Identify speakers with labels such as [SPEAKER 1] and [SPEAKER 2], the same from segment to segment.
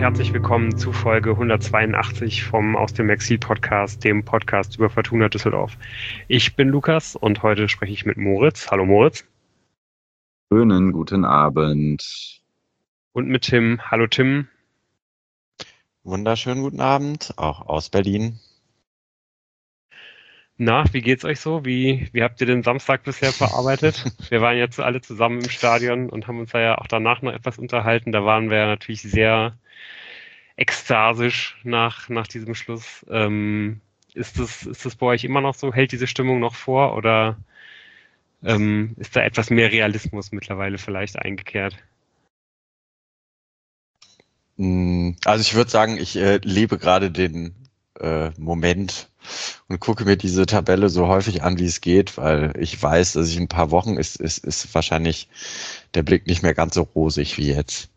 [SPEAKER 1] herzlich willkommen zu Folge 182 vom Aus dem Exil Podcast, dem Podcast über Fortuna Düsseldorf. Ich bin Lukas und heute spreche ich mit Moritz. Hallo Moritz.
[SPEAKER 2] Schönen guten Abend.
[SPEAKER 1] Und mit Tim. Hallo Tim.
[SPEAKER 3] Wunderschönen guten Abend, auch aus Berlin.
[SPEAKER 1] Na, wie geht's euch so? Wie habt ihr den Samstag bisher verarbeitet? Wir waren jetzt alle zusammen im Stadion und haben uns da ja auch danach noch etwas unterhalten. Da waren wir ja natürlich sehr ekstasisch nach diesem Schluss. Ist das bei euch immer noch so? Hält diese Stimmung noch vor oder ist da etwas mehr Realismus mittlerweile vielleicht eingekehrt?
[SPEAKER 3] Also ich würde sagen, ich lebe gerade den Moment und gucke mir diese Tabelle so häufig an, wie es geht, weil ich weiß, dass ich in ein paar Wochen ist wahrscheinlich der Blick nicht mehr ganz so rosig wie jetzt.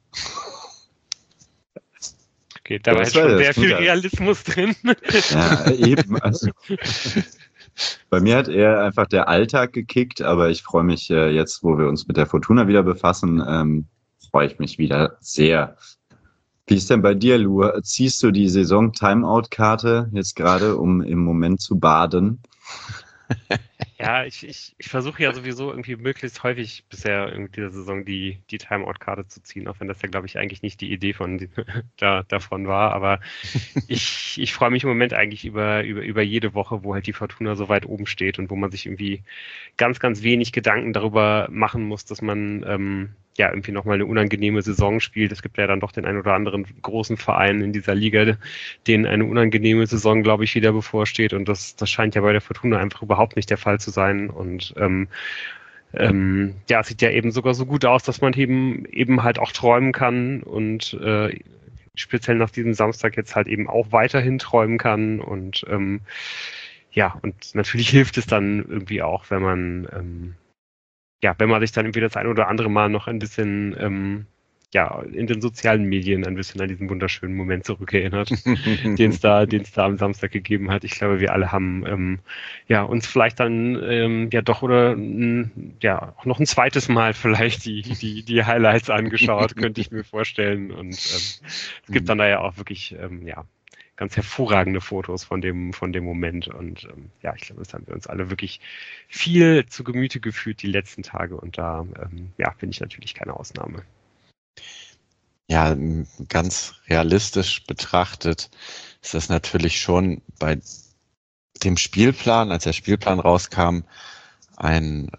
[SPEAKER 1] Okay, da war jetzt schon sehr viel Realismus drin.
[SPEAKER 2] Ja, eben. Also, bei mir hat eher einfach der Alltag gekickt, aber ich freue mich jetzt, wo wir uns mit der Fortuna wieder befassen, freue ich mich wieder sehr. Wie ist denn bei dir, Lu? Ziehst du die Saison-Timeout-Karte jetzt gerade, um im Moment zu baden?
[SPEAKER 1] Ja, ich versuche ja sowieso irgendwie möglichst häufig bisher in dieser Saison die Timeout-Karte zu ziehen, auch wenn das ja, glaube ich, eigentlich nicht die Idee davon war. Aber ich freue mich im Moment eigentlich über jede Woche, wo halt die Fortuna so weit oben steht und wo man sich irgendwie ganz, ganz wenig Gedanken darüber machen muss, dass man ja irgendwie nochmal eine unangenehme Saison spielt. Es gibt ja dann doch den einen oder anderen großen Verein in dieser Liga, denen eine unangenehme Saison, glaube ich, wieder bevorsteht. Und das scheint ja bei der Fortuna einfach überhaupt nicht der Fall zu sein. Und ja, es sieht ja eben sogar so gut aus, dass man eben halt auch träumen kann und speziell nach diesem Samstag jetzt halt eben auch weiterhin träumen kann. Und ja, und natürlich hilft es dann irgendwie auch, wenn man sich dann irgendwie das ein oder andere Mal noch ein bisschen in den sozialen Medien ein bisschen an diesen wunderschönen Moment zurückerinnert, den es da am Samstag gegeben hat. Ich glaube, wir alle haben uns vielleicht dann doch oder auch noch ein zweites Mal vielleicht die Highlights angeschaut, könnte ich mir vorstellen. Und es gibt dann da ja auch wirklich ganz hervorragende Fotos von dem Moment. Und ich glaube, das haben wir uns alle wirklich viel zu Gemüte geführt die letzten Tage. Und da bin ich natürlich keine Ausnahme.
[SPEAKER 3] Ja, ganz realistisch betrachtet ist das natürlich schon bei dem Spielplan, als der Spielplan rauskam, ein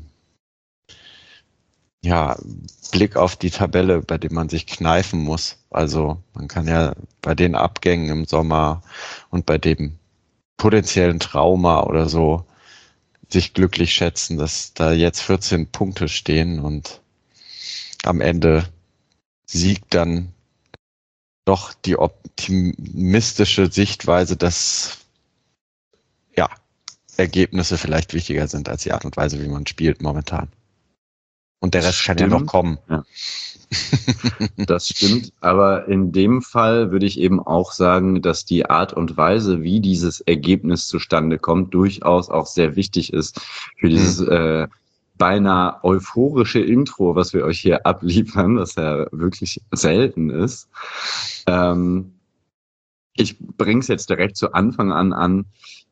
[SPEAKER 3] Blick auf die Tabelle, bei dem man sich kneifen muss. Also man kann ja bei den Abgängen im Sommer und bei dem potenziellen Trauma oder so sich glücklich schätzen, dass da jetzt 14 Punkte stehen und am Ende siegt dann doch die optimistische Sichtweise, dass Ergebnisse vielleicht wichtiger sind als die Art und Weise, wie man spielt momentan. Und der Rest kann ja noch kommen.
[SPEAKER 2] Ja. Das stimmt, aber in dem Fall würde ich eben auch sagen, dass die Art und Weise, wie dieses Ergebnis zustande kommt, durchaus auch sehr wichtig ist für dieses beinahe euphorische Intro, was wir euch hier abliefern, das ja wirklich selten ist. Ich bringe es jetzt direkt zu Anfang an.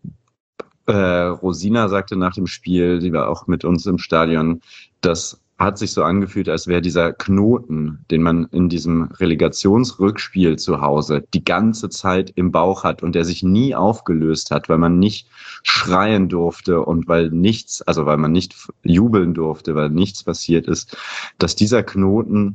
[SPEAKER 2] Rosina sagte nach dem Spiel, die war auch mit uns im Stadion, das hat sich so angefühlt, als wäre dieser Knoten, den man in diesem Relegationsrückspiel zu Hause die ganze Zeit im Bauch hat und der sich nie aufgelöst hat, weil man nicht schreien durfte und weil man nicht jubeln durfte, weil nichts passiert ist, dass dieser Knoten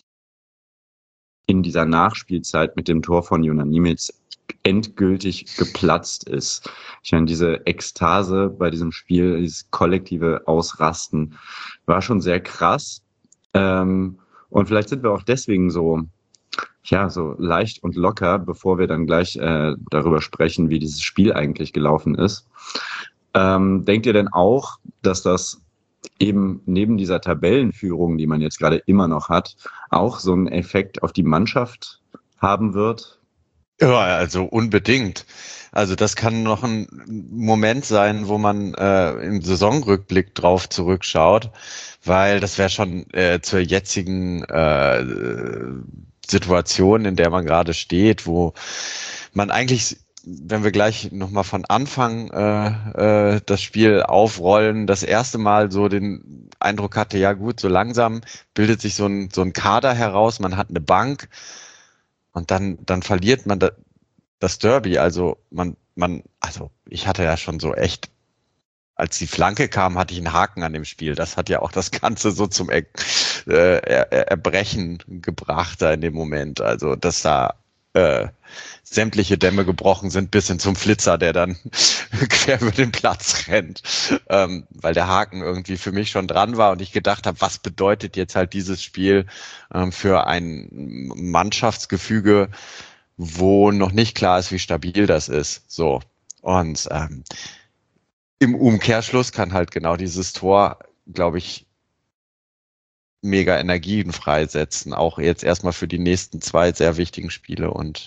[SPEAKER 2] in dieser Nachspielzeit mit dem Tor von Jonas Niemetz endgültig geplatzt ist. Ich meine, diese Ekstase bei diesem Spiel, dieses kollektive Ausrasten, war schon sehr krass. Und vielleicht sind wir auch deswegen so leicht und locker, bevor wir dann gleich darüber sprechen, wie dieses Spiel eigentlich gelaufen ist. Denkt ihr denn auch, dass das eben neben dieser Tabellenführung, die man jetzt gerade immer noch hat, auch so einen Effekt auf die Mannschaft haben wird?
[SPEAKER 3] Ja, also unbedingt. Also das kann noch ein Moment sein, wo man im Saisonrückblick drauf zurückschaut, weil das wäre schon zur jetzigen Situation, in der man gerade steht, wo man eigentlich, wenn wir gleich nochmal von Anfang das Spiel aufrollen, das erste Mal so den Eindruck hatte, ja gut, so langsam bildet sich so ein Kader heraus, man hat eine Bank und dann verliert man das Derby. Also also ich hatte ja schon so echt, als die Flanke kam, hatte ich einen Haken an dem Spiel. Das hat ja auch das Ganze so zum Erbrechen gebracht da in dem Moment. Also, dass da sämtliche Dämme gebrochen sind, bis hin zum Flitzer, der dann quer über den Platz rennt. Weil der Haken irgendwie für mich schon dran war und ich gedacht habe, was bedeutet jetzt halt dieses Spiel für ein Mannschaftsgefüge, wo noch nicht klar ist, wie stabil das ist. So. Und im Umkehrschluss kann halt genau dieses Tor, glaube ich, mega Energien freisetzen. Auch jetzt erstmal für die nächsten 2 sehr wichtigen Spiele. Und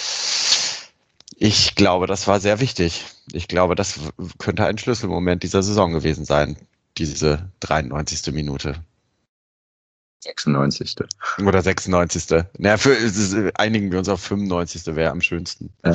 [SPEAKER 3] ich glaube, das war sehr wichtig. Ich glaube, das könnte ein Schlüsselmoment dieser Saison gewesen sein. Diese 93. Minute.
[SPEAKER 2] 96.
[SPEAKER 3] Oder 96. Naja, einigen wir uns auf 95. wäre am schönsten.
[SPEAKER 2] Ja.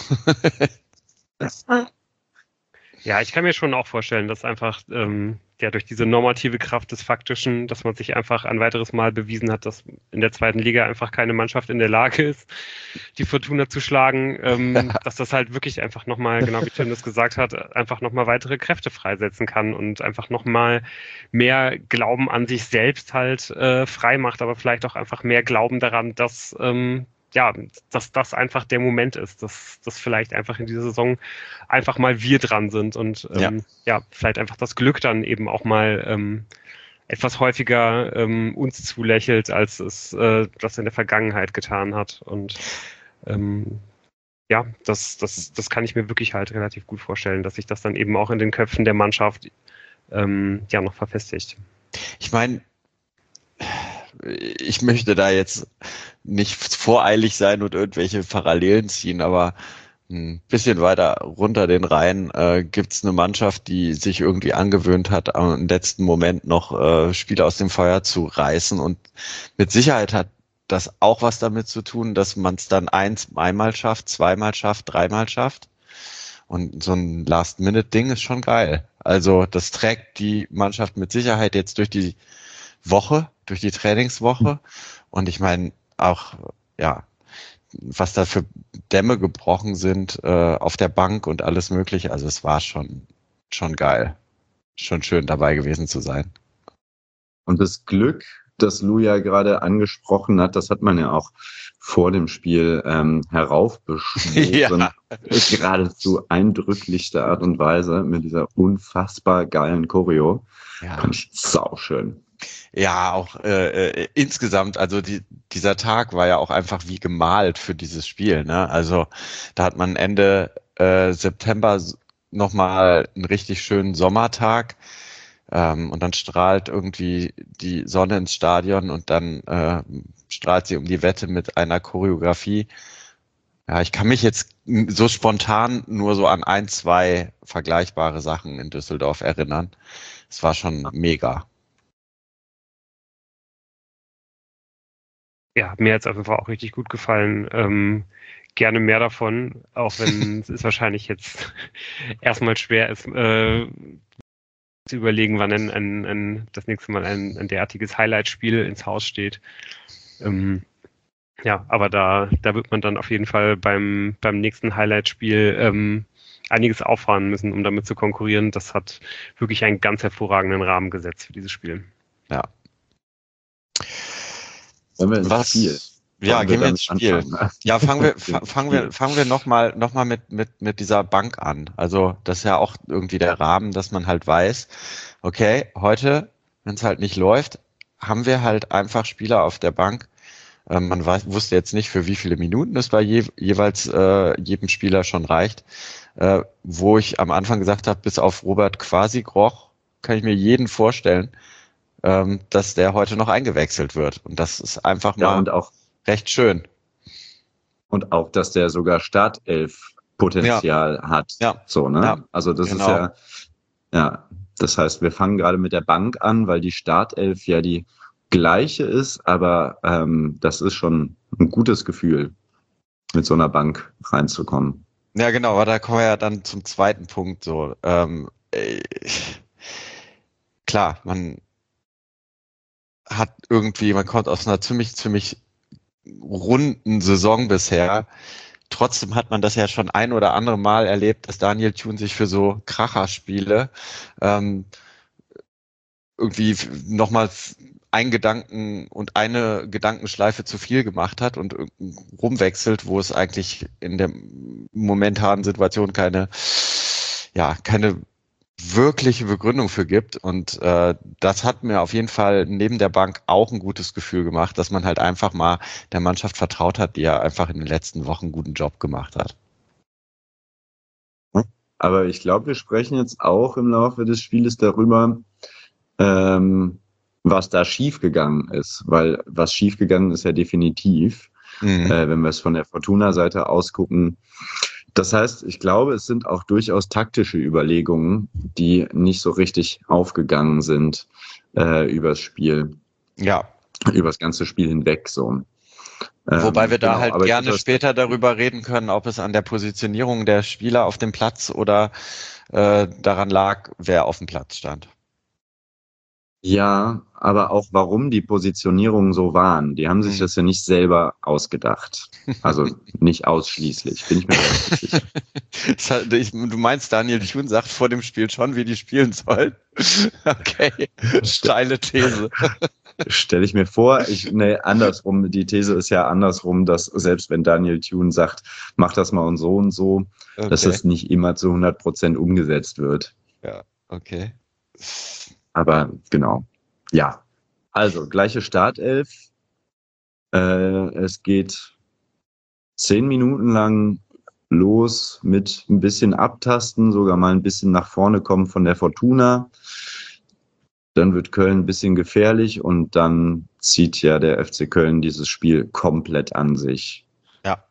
[SPEAKER 1] Ja, ich kann mir schon auch vorstellen, dass einfach durch diese normative Kraft des Faktischen, dass man sich einfach ein weiteres Mal bewiesen hat, dass in der zweiten Liga einfach keine Mannschaft in der Lage ist, die Fortuna zu schlagen, dass das halt wirklich einfach nochmal, genau wie Tim das gesagt hat, einfach nochmal weitere Kräfte freisetzen kann und einfach nochmal mehr Glauben an sich selbst halt frei macht, aber vielleicht auch einfach mehr Glauben daran, dass dass das einfach der Moment ist, dass vielleicht einfach in dieser Saison einfach mal wir dran sind und vielleicht einfach das Glück dann eben auch mal etwas häufiger uns zulächelt, als es das in der Vergangenheit getan hat. Und das kann ich mir wirklich halt relativ gut vorstellen, dass sich das dann eben auch in den Köpfen der Mannschaft noch verfestigt.
[SPEAKER 3] Ich meine, ich möchte da jetzt nicht voreilig sein und irgendwelche Parallelen ziehen, aber ein bisschen weiter runter den Rhein gibt's eine Mannschaft, die sich irgendwie angewöhnt hat, am letzten Moment noch Spiele aus dem Feuer zu reißen, und mit Sicherheit hat das auch was damit zu tun, dass man es dann einmal schafft, zweimal schafft, dreimal schafft. Und so ein Last-Minute-Ding ist schon geil. Also das trägt die Mannschaft mit Sicherheit jetzt durch die Woche, durch die Trainingswoche. Und ich meine auch, was da für Dämme gebrochen sind auf der Bank und alles Mögliche. Also es war schon geil. Schon schön dabei gewesen zu sein.
[SPEAKER 2] Und das Glück, das Lou ja gerade angesprochen hat, das hat man ja auch vor dem Spiel heraufbeschworen. Geradezu eindrücklichster Art und Weise mit dieser unfassbar geilen Choreo.
[SPEAKER 3] Ja.
[SPEAKER 2] Fand ich sauschön.
[SPEAKER 3] Ja, auch insgesamt, also dieser Tag war ja auch einfach wie gemalt für dieses Spiel, ne? Also da hat man Ende September nochmal einen richtig schönen Sommertag und dann strahlt irgendwie die Sonne ins Stadion und dann strahlt sie um die Wette mit einer Choreografie. Ja, ich kann mich jetzt so spontan nur so an 1, 2 vergleichbare Sachen in Düsseldorf erinnern. Es war schon mega.
[SPEAKER 1] Ja, mir hat es auf jeden Fall auch richtig gut gefallen. Gerne mehr davon, auch wenn es wahrscheinlich jetzt erstmal schwer ist, zu überlegen, wann das nächste Mal ein derartiges Highlight-Spiel ins Haus steht. Aber da wird man dann auf jeden Fall beim nächsten Highlight-Spiel einiges auffahren müssen, um damit zu konkurrieren. Das hat wirklich einen ganz hervorragenden Rahmen gesetzt für dieses Spiel.
[SPEAKER 3] Ja.
[SPEAKER 2] Spiel.
[SPEAKER 3] Ja, gehen wir ins Spiel. Anfangen. Ja, fangen wir noch mal mit dieser Bank an. Also das ist ja auch irgendwie der Rahmen, dass man halt weiß, okay, heute, wenn es halt nicht läuft, haben wir halt einfach Spieler auf der Bank. Man wusste jetzt nicht, für wie viele Minuten es bei jeweils jedem Spieler schon reicht. Wo ich am Anfang gesagt habe, bis auf Robert Quasi-Groch kann ich mir jeden vorstellen, dass der heute noch eingewechselt wird. Und das ist einfach mal und auch recht schön.
[SPEAKER 2] Und auch, dass der sogar Startelf-Potenzial hat.
[SPEAKER 3] Ja.
[SPEAKER 2] So, ne?
[SPEAKER 3] Ja.
[SPEAKER 2] Also das ist das heißt, wir fangen gerade mit der Bank an, weil die Startelf ja die gleiche ist, aber das ist schon ein gutes Gefühl, mit so einer Bank reinzukommen.
[SPEAKER 3] Ja, genau, aber da kommen wir ja dann zum zweiten Punkt. So, klar, man kommt aus einer ziemlich runden Saison bisher. Trotzdem hat man das ja schon ein oder andere Mal erlebt, dass Daniel Thune sich für so Kracherspiele irgendwie nochmal einen Gedanken und eine Gedankenschleife zu viel gemacht hat und rumwechselt, wo es eigentlich in der momentanen Situation keine wirkliche Begründung für gibt. Und das hat mir auf jeden Fall neben der Bank auch ein gutes Gefühl gemacht, dass man halt einfach mal der Mannschaft vertraut hat, die ja einfach in den letzten Wochen einen guten Job gemacht hat.
[SPEAKER 2] Aber ich glaube, wir sprechen jetzt auch im Laufe des Spieles darüber, was da schiefgegangen ist. Weil was schiefgegangen ist ja definitiv, wenn wir es von der Fortuna-Seite aus gucken. Das heißt, ich glaube, es sind auch durchaus taktische Überlegungen, die nicht so richtig aufgegangen sind übers Spiel.
[SPEAKER 3] Ja.
[SPEAKER 2] Übers ganze Spiel hinweg so.
[SPEAKER 3] Wobei wir da halt gerne später darüber reden können, ob es an der Positionierung der Spieler auf dem Platz oder daran lag, wer auf dem Platz stand.
[SPEAKER 2] Ja, aber auch warum die Positionierungen so waren. Die haben sich das ja nicht selber ausgedacht. Also nicht ausschließlich, bin ich mir relativ sicher.
[SPEAKER 3] Du meinst, Daniel Thune sagt vor dem Spiel schon, wie die spielen sollen? Okay, steile These.
[SPEAKER 2] Stelle ich mir vor, andersrum, die These ist ja andersrum, dass selbst wenn Daniel Thune sagt, mach das mal und so, okay, dass das nicht immer zu 100% umgesetzt wird.
[SPEAKER 3] Ja, okay.
[SPEAKER 2] Aber genau, ja. Also, gleiche Startelf. Es geht 10 Minuten lang los mit ein bisschen Abtasten, sogar mal ein bisschen nach vorne kommen von der Fortuna. Dann wird Köln ein bisschen gefährlich und dann zieht ja der FC Köln dieses Spiel komplett an sich.
[SPEAKER 3] Ja.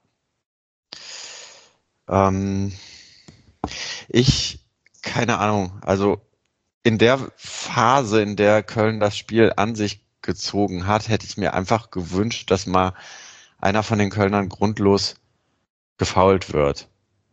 [SPEAKER 3] Keine Ahnung, also in der Phase, in der Köln das Spiel an sich gezogen hat, hätte ich mir einfach gewünscht, dass mal einer von den Kölnern grundlos gefoult wird.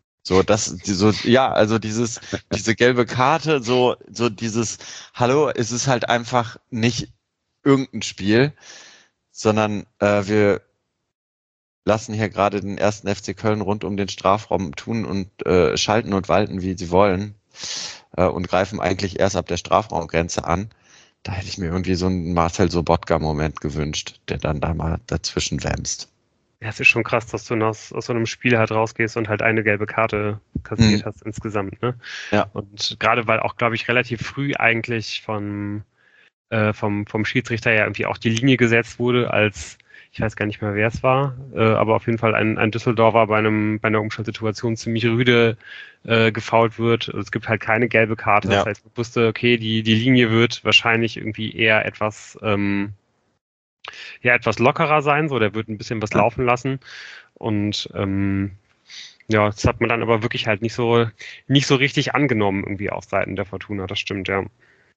[SPEAKER 3] Diese gelbe Karte, Hallo, es ist halt einfach nicht irgendein Spiel, sondern wir lassen hier gerade den ersten FC Köln rund um den Strafraum tun und schalten und walten, wie sie wollen, und greifen eigentlich erst ab der Strafraumgrenze an. Da hätte ich mir irgendwie so einen Marcel Sobotka-Moment gewünscht, der dann da mal dazwischen wämst.
[SPEAKER 1] Ja, es ist schon krass, dass du aus so einem Spiel halt rausgehst und halt eine gelbe Karte kassiert hast insgesamt, ne?
[SPEAKER 3] Ja.
[SPEAKER 1] Und gerade weil auch, glaube ich, relativ früh eigentlich vom Schiedsrichter ja irgendwie auch die Linie gesetzt wurde, als, ich weiß gar nicht mehr, wer es war, aber auf jeden Fall ein Düsseldorfer bei einer Umschaltsituation ziemlich rüde gefoult wird. Also es gibt halt keine gelbe Karte.
[SPEAKER 3] Ja.
[SPEAKER 1] Das heißt, man wusste, okay, die Linie wird wahrscheinlich irgendwie eher etwas lockerer sein, so der wird ein bisschen was laufen lassen und das hat man dann aber wirklich halt nicht so richtig angenommen irgendwie auf Seiten der Fortuna, das stimmt, ja.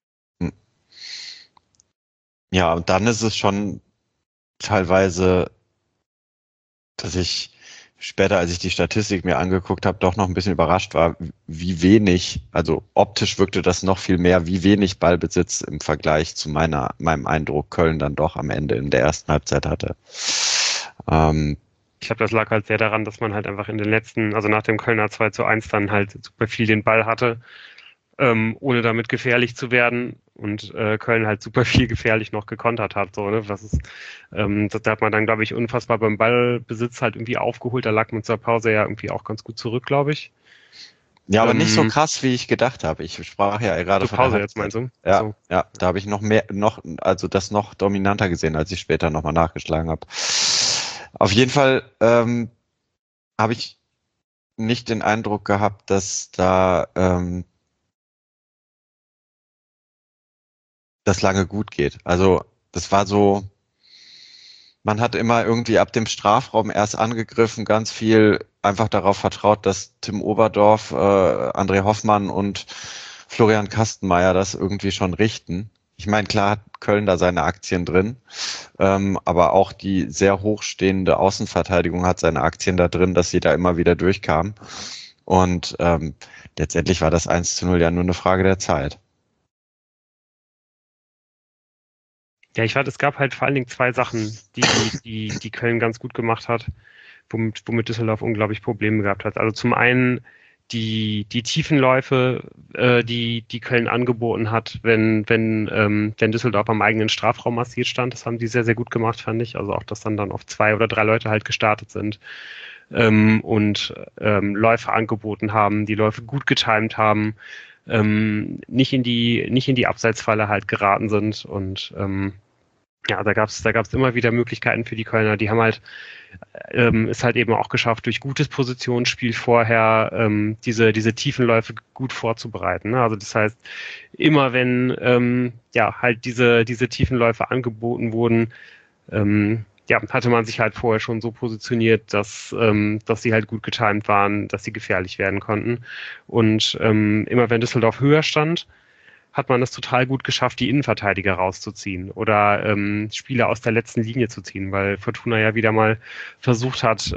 [SPEAKER 3] Ja, und dann ist es schon teilweise, dass ich später, als ich die Statistik mir angeguckt habe, doch noch ein bisschen überrascht war, wie wenig, also optisch wirkte das noch viel mehr, wie wenig Ballbesitz im Vergleich zu meinem Eindruck Köln dann doch am Ende in der ersten Halbzeit hatte.
[SPEAKER 1] Ich glaube, das lag halt sehr daran, dass man halt einfach in den letzten, also nach dem Kölner 2:1 dann halt super viel den Ball hatte, ohne damit gefährlich zu werden und Köln halt super viel gefährlich noch gekontert hat. So, ne? Da hat man dann, glaube ich, unfassbar beim Ballbesitz halt irgendwie aufgeholt. Da lag man zur Pause ja irgendwie auch ganz gut zurück, glaube ich.
[SPEAKER 3] Ja, aber nicht so krass, wie ich gedacht habe. Ich sprach ja gerade von
[SPEAKER 1] Pause jetzt, meinst du?
[SPEAKER 3] Ja,
[SPEAKER 1] so.
[SPEAKER 3] Ja, da habe ich das noch dominanter gesehen, als ich später nochmal nachgeschlagen habe. Auf jeden Fall habe ich nicht den Eindruck gehabt, dass da das lange gut geht. Also das war so, man hat immer irgendwie ab dem Strafraum erst angegriffen, ganz viel einfach darauf vertraut, dass Tim Oberdorf, André Hoffmann und Florian Kastenmeier das irgendwie schon richten. Ich meine, klar hat Köln da seine Aktien drin, Aber auch die sehr hochstehende Außenverteidigung hat seine Aktien da drin, dass sie da immer wieder durchkamen. Und letztendlich war das 1:0 ja nur eine Frage der Zeit.
[SPEAKER 1] Ja, ich fand, es gab halt vor allen Dingen zwei Sachen, die Köln ganz gut gemacht hat, womit Düsseldorf unglaublich Probleme gehabt hat. Also zum einen die Tiefenläufe, die Köln angeboten hat, wenn Düsseldorf am eigenen Strafraum massiert stand. Das haben die sehr, sehr gut gemacht, fand ich. Also auch, dass dann auf 2 oder 3 Leute halt gestartet sind und Läufe angeboten haben, die Läufe gut getimt haben, nicht in die Abseitsfalle halt geraten sind und ja, da gab's immer wieder Möglichkeiten für die Kölner. Die haben halt ist halt eben auch geschafft, durch gutes Positionsspiel vorher diese Tiefenläufe gut vorzubereiten. Ne? Also das heißt, immer wenn halt diese Tiefenläufe angeboten wurden, hatte man sich halt vorher schon so positioniert, dass sie halt gut getimt waren, dass sie gefährlich werden konnten. Und immer wenn Düsseldorf höher stand, hat man es total gut geschafft, die Innenverteidiger rauszuziehen oder Spieler aus der letzten Linie zu ziehen, weil Fortuna ja wieder mal versucht hat,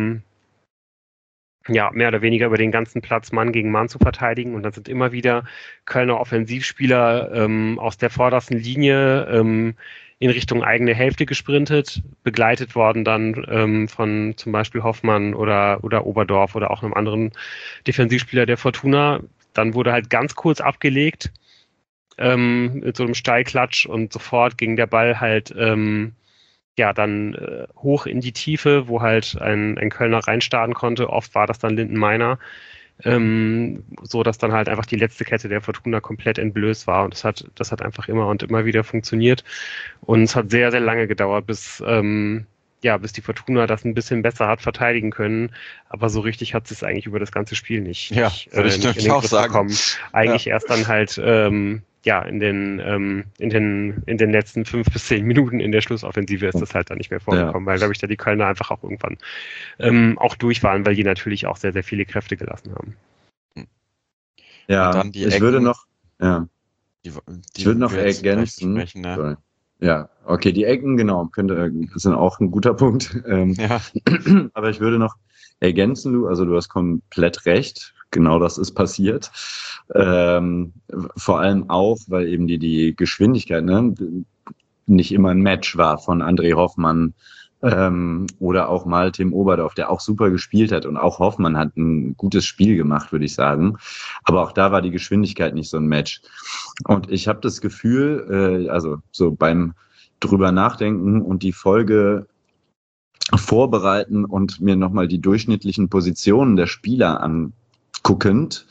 [SPEAKER 1] mehr oder weniger über den ganzen Platz Mann gegen Mann zu verteidigen. Und dann sind immer wieder Kölner Offensivspieler aus der vordersten Linie in Richtung eigene Hälfte gesprintet, begleitet worden dann von zum Beispiel Hoffmann oder Oberdorf oder auch einem anderen Defensivspieler der Fortuna. Dann wurde halt ganz kurz abgelegt mit so einem Steilklatsch und sofort ging der Ball halt dann hoch in die Tiefe, wo halt ein Kölner reinstarten konnte. Oft war das dann Lindenmeiner, so dass dann halt einfach die letzte Kette der Fortuna komplett entblößt war. Und das hat einfach immer und immer wieder funktioniert. Und es hat sehr, sehr lange gedauert, bis die Fortuna das ein bisschen besser hat verteidigen können. Aber so richtig hat es eigentlich über das ganze Spiel nicht
[SPEAKER 3] würde ich
[SPEAKER 1] in den
[SPEAKER 3] auch
[SPEAKER 1] Griff
[SPEAKER 3] sagen.
[SPEAKER 1] bekommen. Eigentlich erst dann halt in den letzten 5 bis 10 Minuten in der Schlussoffensive ist das halt dann nicht mehr vorgekommen, weil, glaube ich, da die Kölner einfach auch irgendwann auch durch waren, weil die natürlich auch sehr, sehr viele Kräfte gelassen haben.
[SPEAKER 2] Ja,
[SPEAKER 3] dann die
[SPEAKER 2] ich
[SPEAKER 3] Ecken,
[SPEAKER 2] würde noch,
[SPEAKER 3] ich würde noch
[SPEAKER 2] ergänzen.
[SPEAKER 3] Sprechen, ne?
[SPEAKER 2] Ja, okay, die Ecken, genau, sind auch ein guter Punkt. Aber ich würde noch ergänzen, also du hast komplett recht, genau das ist passiert. Vor allem auch, weil eben die Geschwindigkeit nicht immer ein Match war von André Hoffmann oder auch mal Tim Oberdorf, der auch super gespielt hat. Und auch Hoffmann hat ein gutes Spiel gemacht, würde ich sagen. Aber auch da war die Geschwindigkeit nicht so ein Match. Und ich habe das Gefühl, also so beim drüber nachdenken und die Folge vorbereiten und mir nochmal die durchschnittlichen Positionen der Spieler anguckend,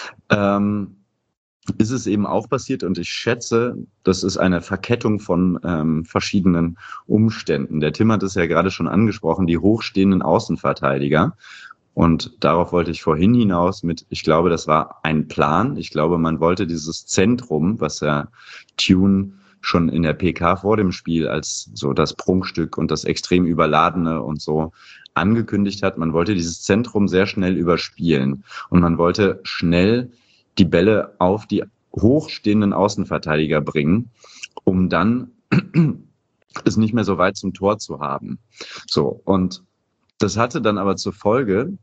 [SPEAKER 2] ist es eben auch passiert und ich schätze, das ist eine Verkettung von verschiedenen Umständen. Der Tim hat es ja gerade schon angesprochen, die hochstehenden Außenverteidiger. Und darauf wollte ich vorhin hinaus ich glaube, das war ein Plan. Ich glaube, man wollte dieses Zentrum, was ja Tune schon in der PK vor dem Spiel als so das Prunkstück und das extrem Überladene und so angekündigt hat, man wollte dieses Zentrum sehr schnell überspielen. Und man wollte schnell die Bälle auf die hochstehenden Außenverteidiger bringen, um dann es nicht mehr so weit zum Tor zu haben. So, und das hatte dann aber zur Folge,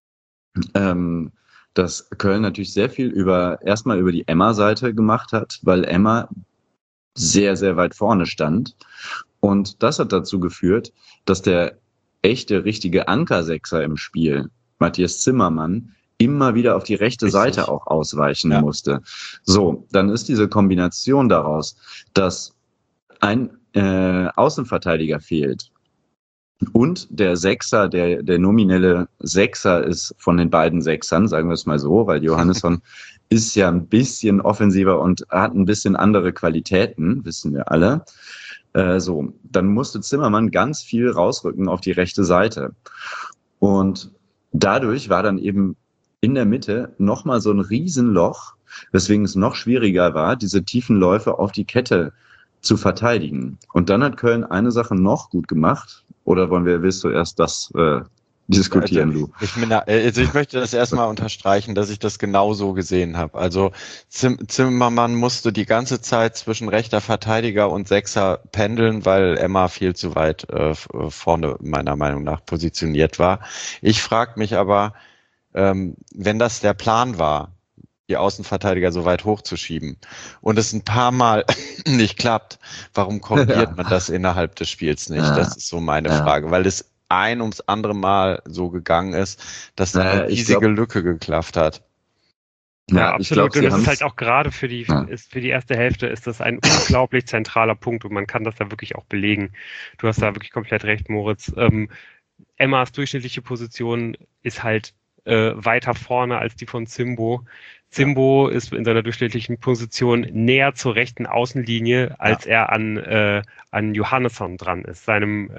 [SPEAKER 2] dass Köln natürlich sehr viel erstmal über die Emma-Seite gemacht hat, weil Emma sehr, sehr weit vorne stand. Und das hat dazu geführt, dass der echte, richtige Ankersechser im Spiel, Matthias Zimmermann, immer wieder auf die rechte Seite auch ausweichen musste. So, dann ist diese Kombination daraus, dass ein Außenverteidiger fehlt und der Sechser, der nominelle Sechser ist von den beiden Sechsern, sagen wir es mal so, weil Johannesson ist ja ein bisschen offensiver und hat ein bisschen andere Qualitäten, wissen wir alle. Dann musste Zimmermann ganz viel rausrücken auf die rechte Seite. Und dadurch war dann eben in der Mitte nochmal so ein Riesenloch, weswegen es noch schwieriger war, diese tiefen Läufe auf die Kette zu verteidigen. Und dann hat Köln eine Sache noch gut gemacht. Oder willst du erst das diskutieren, Lu.
[SPEAKER 3] Ich möchte das erstmal unterstreichen, dass ich das genau so gesehen habe. Also Zimmermann musste die ganze Zeit zwischen rechter Verteidiger und Sechser pendeln, weil Emma viel zu weit vorne meiner Meinung nach positioniert war. Ich frage mich aber, wenn das der Plan war, die Außenverteidiger so weit hochzuschieben und es ein paar Mal nicht klappt, warum korrigiert man das innerhalb des Spiels nicht? Das ist so meine Frage, weil es ein ums andere Mal so gegangen ist, dass da eine riesige Lücke geklafft hat.
[SPEAKER 1] Ja, absolut. Und das ist halt auch gerade für die erste Hälfte ist das ein unglaublich zentraler Punkt und man kann das da wirklich auch belegen. Du hast da wirklich komplett recht, Moritz. Emmas durchschnittliche Position ist halt weiter vorne als die von Zimbo. Zimbo ist in seiner durchschnittlichen Position näher zur rechten Außenlinie, als er an Johannesson dran ist, seinem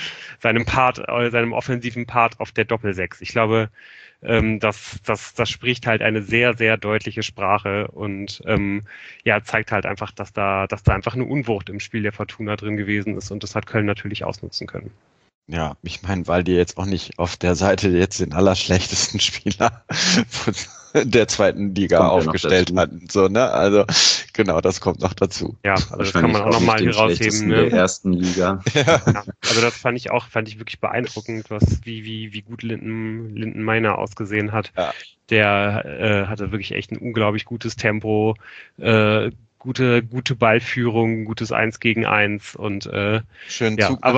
[SPEAKER 1] offensiven Part auf der Doppelsechs. Ich glaube, das spricht halt eine sehr, sehr deutliche Sprache und zeigt halt einfach, dass da einfach eine Unwucht im Spiel der Fortuna drin gewesen ist und das hat Köln natürlich ausnutzen können.
[SPEAKER 3] Ja, ich meine, weil die jetzt auch nicht auf der Seite jetzt den allerschlechtesten Spieler der zweiten Liga aufgestellt hatten. So, ne? Also genau, das kommt noch dazu.
[SPEAKER 1] Ja, also das kann man auch nochmal hier rausheben. Ne?
[SPEAKER 2] Der ersten Liga.
[SPEAKER 1] Ja, also das fand ich wirklich beeindruckend, wie gut Linden Meiner ausgesehen hat. Ja. Der hatte wirklich echt ein unglaublich gutes Tempo, gute Ballführung, gutes 1 gegen 1 und schönen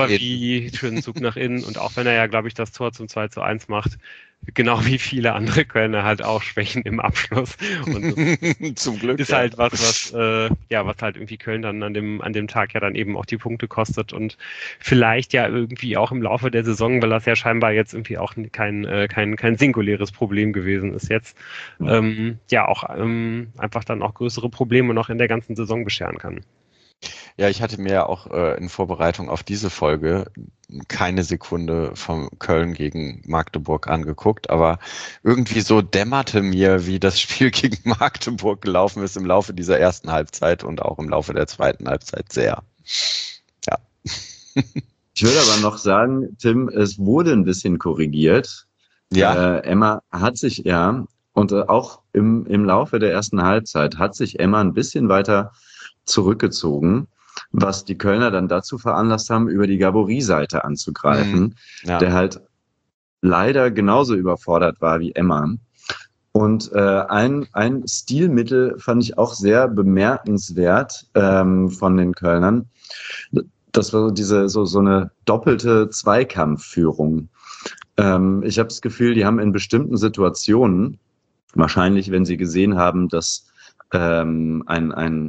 [SPEAKER 1] Zug nach innen und auch wenn er ja, glaube ich, das Tor zum 2:1 macht, genau wie viele andere Kölner halt auch Schwächen im Abschluss. Und zum Glück ist halt was halt irgendwie Köln dann an dem Tag ja dann eben auch die Punkte kostet und vielleicht ja irgendwie auch im Laufe der Saison, weil das ja scheinbar jetzt irgendwie auch kein singuläres Problem gewesen ist jetzt, einfach dann auch größere Probleme noch in der ganzen Saison bescheren kann.
[SPEAKER 3] Ja, ich hatte mir ja auch in Vorbereitung auf diese Folge keine Sekunde von Köln gegen Magdeburg angeguckt, aber irgendwie so dämmerte mir, wie das Spiel gegen Magdeburg gelaufen ist im Laufe dieser ersten Halbzeit und auch im Laufe der zweiten Halbzeit sehr. Ja.
[SPEAKER 2] Ich würde aber noch sagen, Tim, es wurde ein bisschen korrigiert. Ja. Emma hat sich, und auch im Laufe der ersten Halbzeit hat sich Emma ein bisschen weiter zurückgezogen, was die Kölner dann dazu veranlasst haben, über die Gabory-Seite anzugreifen, der halt leider genauso überfordert war wie Emma. Und ein Stilmittel fand ich auch sehr bemerkenswert von den Kölnern. Das war so eine doppelte Zweikampfführung. Ich habe das Gefühl, die haben in bestimmten Situationen, wahrscheinlich wenn sie gesehen haben, dass ein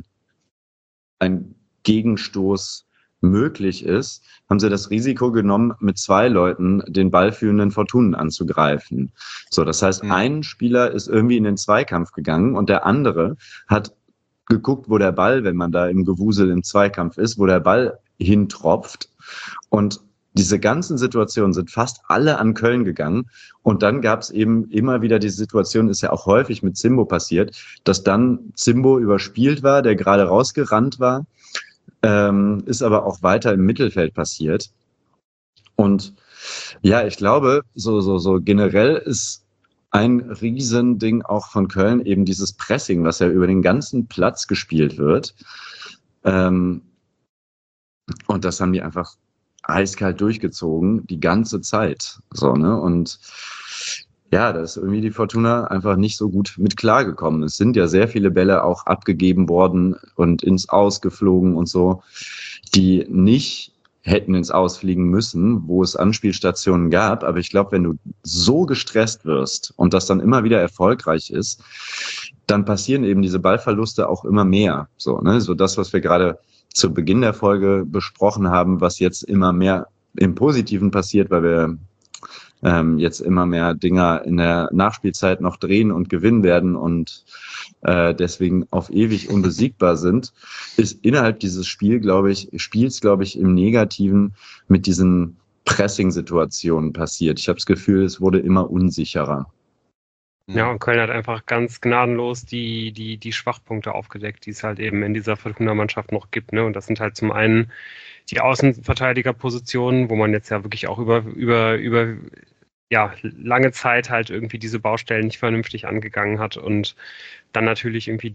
[SPEAKER 2] Gegenstoß möglich ist, haben sie das Risiko genommen, mit 2 Leuten den ballführenden Fortunen anzugreifen. So, das heißt, ein Spieler ist irgendwie in den Zweikampf gegangen und der andere hat geguckt, wo der Ball, wenn man da im Gewusel im Zweikampf ist, wo der Ball hintropft. Und diese ganzen Situationen sind fast alle an Köln gegangen. Und dann gab es eben immer wieder die Situation, ist ja auch häufig mit Zimbo passiert, dass dann Zimbo überspielt war, der gerade rausgerannt war, ist aber auch weiter im Mittelfeld passiert. Und ja, ich glaube, so generell ist ein Riesending auch von Köln eben dieses Pressing, was ja über den ganzen Platz gespielt wird. Und das haben die einfach eiskalt durchgezogen, die ganze Zeit. So, ne? Und ja, da ist irgendwie die Fortuna einfach nicht so gut mit klargekommen. Es sind ja sehr viele Bälle auch abgegeben worden und ins Aus geflogen und so, die nicht hätten ins Aus fliegen müssen, wo es Anspielstationen gab. Aber ich glaube, wenn du so gestresst wirst und das dann immer wieder erfolgreich ist, dann passieren eben diese Ballverluste auch immer mehr. So, ne? So das, was wir gerade zu Beginn der Folge besprochen haben, was jetzt immer mehr im Positiven passiert, weil wir jetzt immer mehr Dinger in der Nachspielzeit noch drehen und gewinnen werden und deswegen auf ewig unbesiegbar sind, ist innerhalb dieses Spiels, glaube ich, im Negativen mit diesen Pressing-Situationen passiert. Ich habe das Gefühl, es wurde immer unsicherer.
[SPEAKER 1] Ja, und Köln hat einfach ganz gnadenlos die Schwachpunkte aufgedeckt, die es halt eben in dieser Fortuna-Mannschaft noch gibt, ne? Und das sind halt zum einen die Außenverteidigerpositionen, wo man jetzt ja wirklich auch über ja, lange Zeit halt irgendwie diese Baustellen nicht vernünftig angegangen hat und dann natürlich irgendwie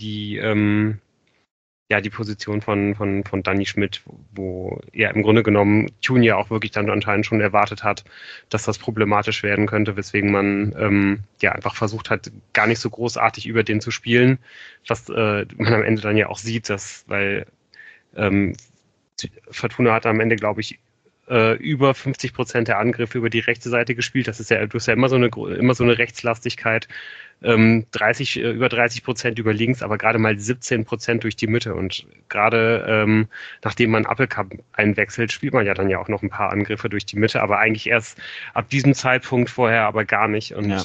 [SPEAKER 1] die Position von Danny Schmidt, wo er im Grunde genommen Tune ja auch wirklich dann anscheinend schon erwartet hat, dass das problematisch werden könnte, weswegen man einfach versucht hat, gar nicht so großartig über den zu spielen, was man am Ende dann ja auch sieht, weil Fortuna hat am Ende, glaube ich, über 50% der Angriffe über die rechte Seite gespielt. Das ist ja, du hast ja immer so eine Rechtslastigkeit. Über 30% über links, aber gerade mal 17% durch die Mitte. Und gerade nachdem man Appelkamp einwechselt, spielt man ja dann ja auch noch ein paar Angriffe durch die Mitte, aber eigentlich erst ab diesem Zeitpunkt vorher aber gar nicht. Und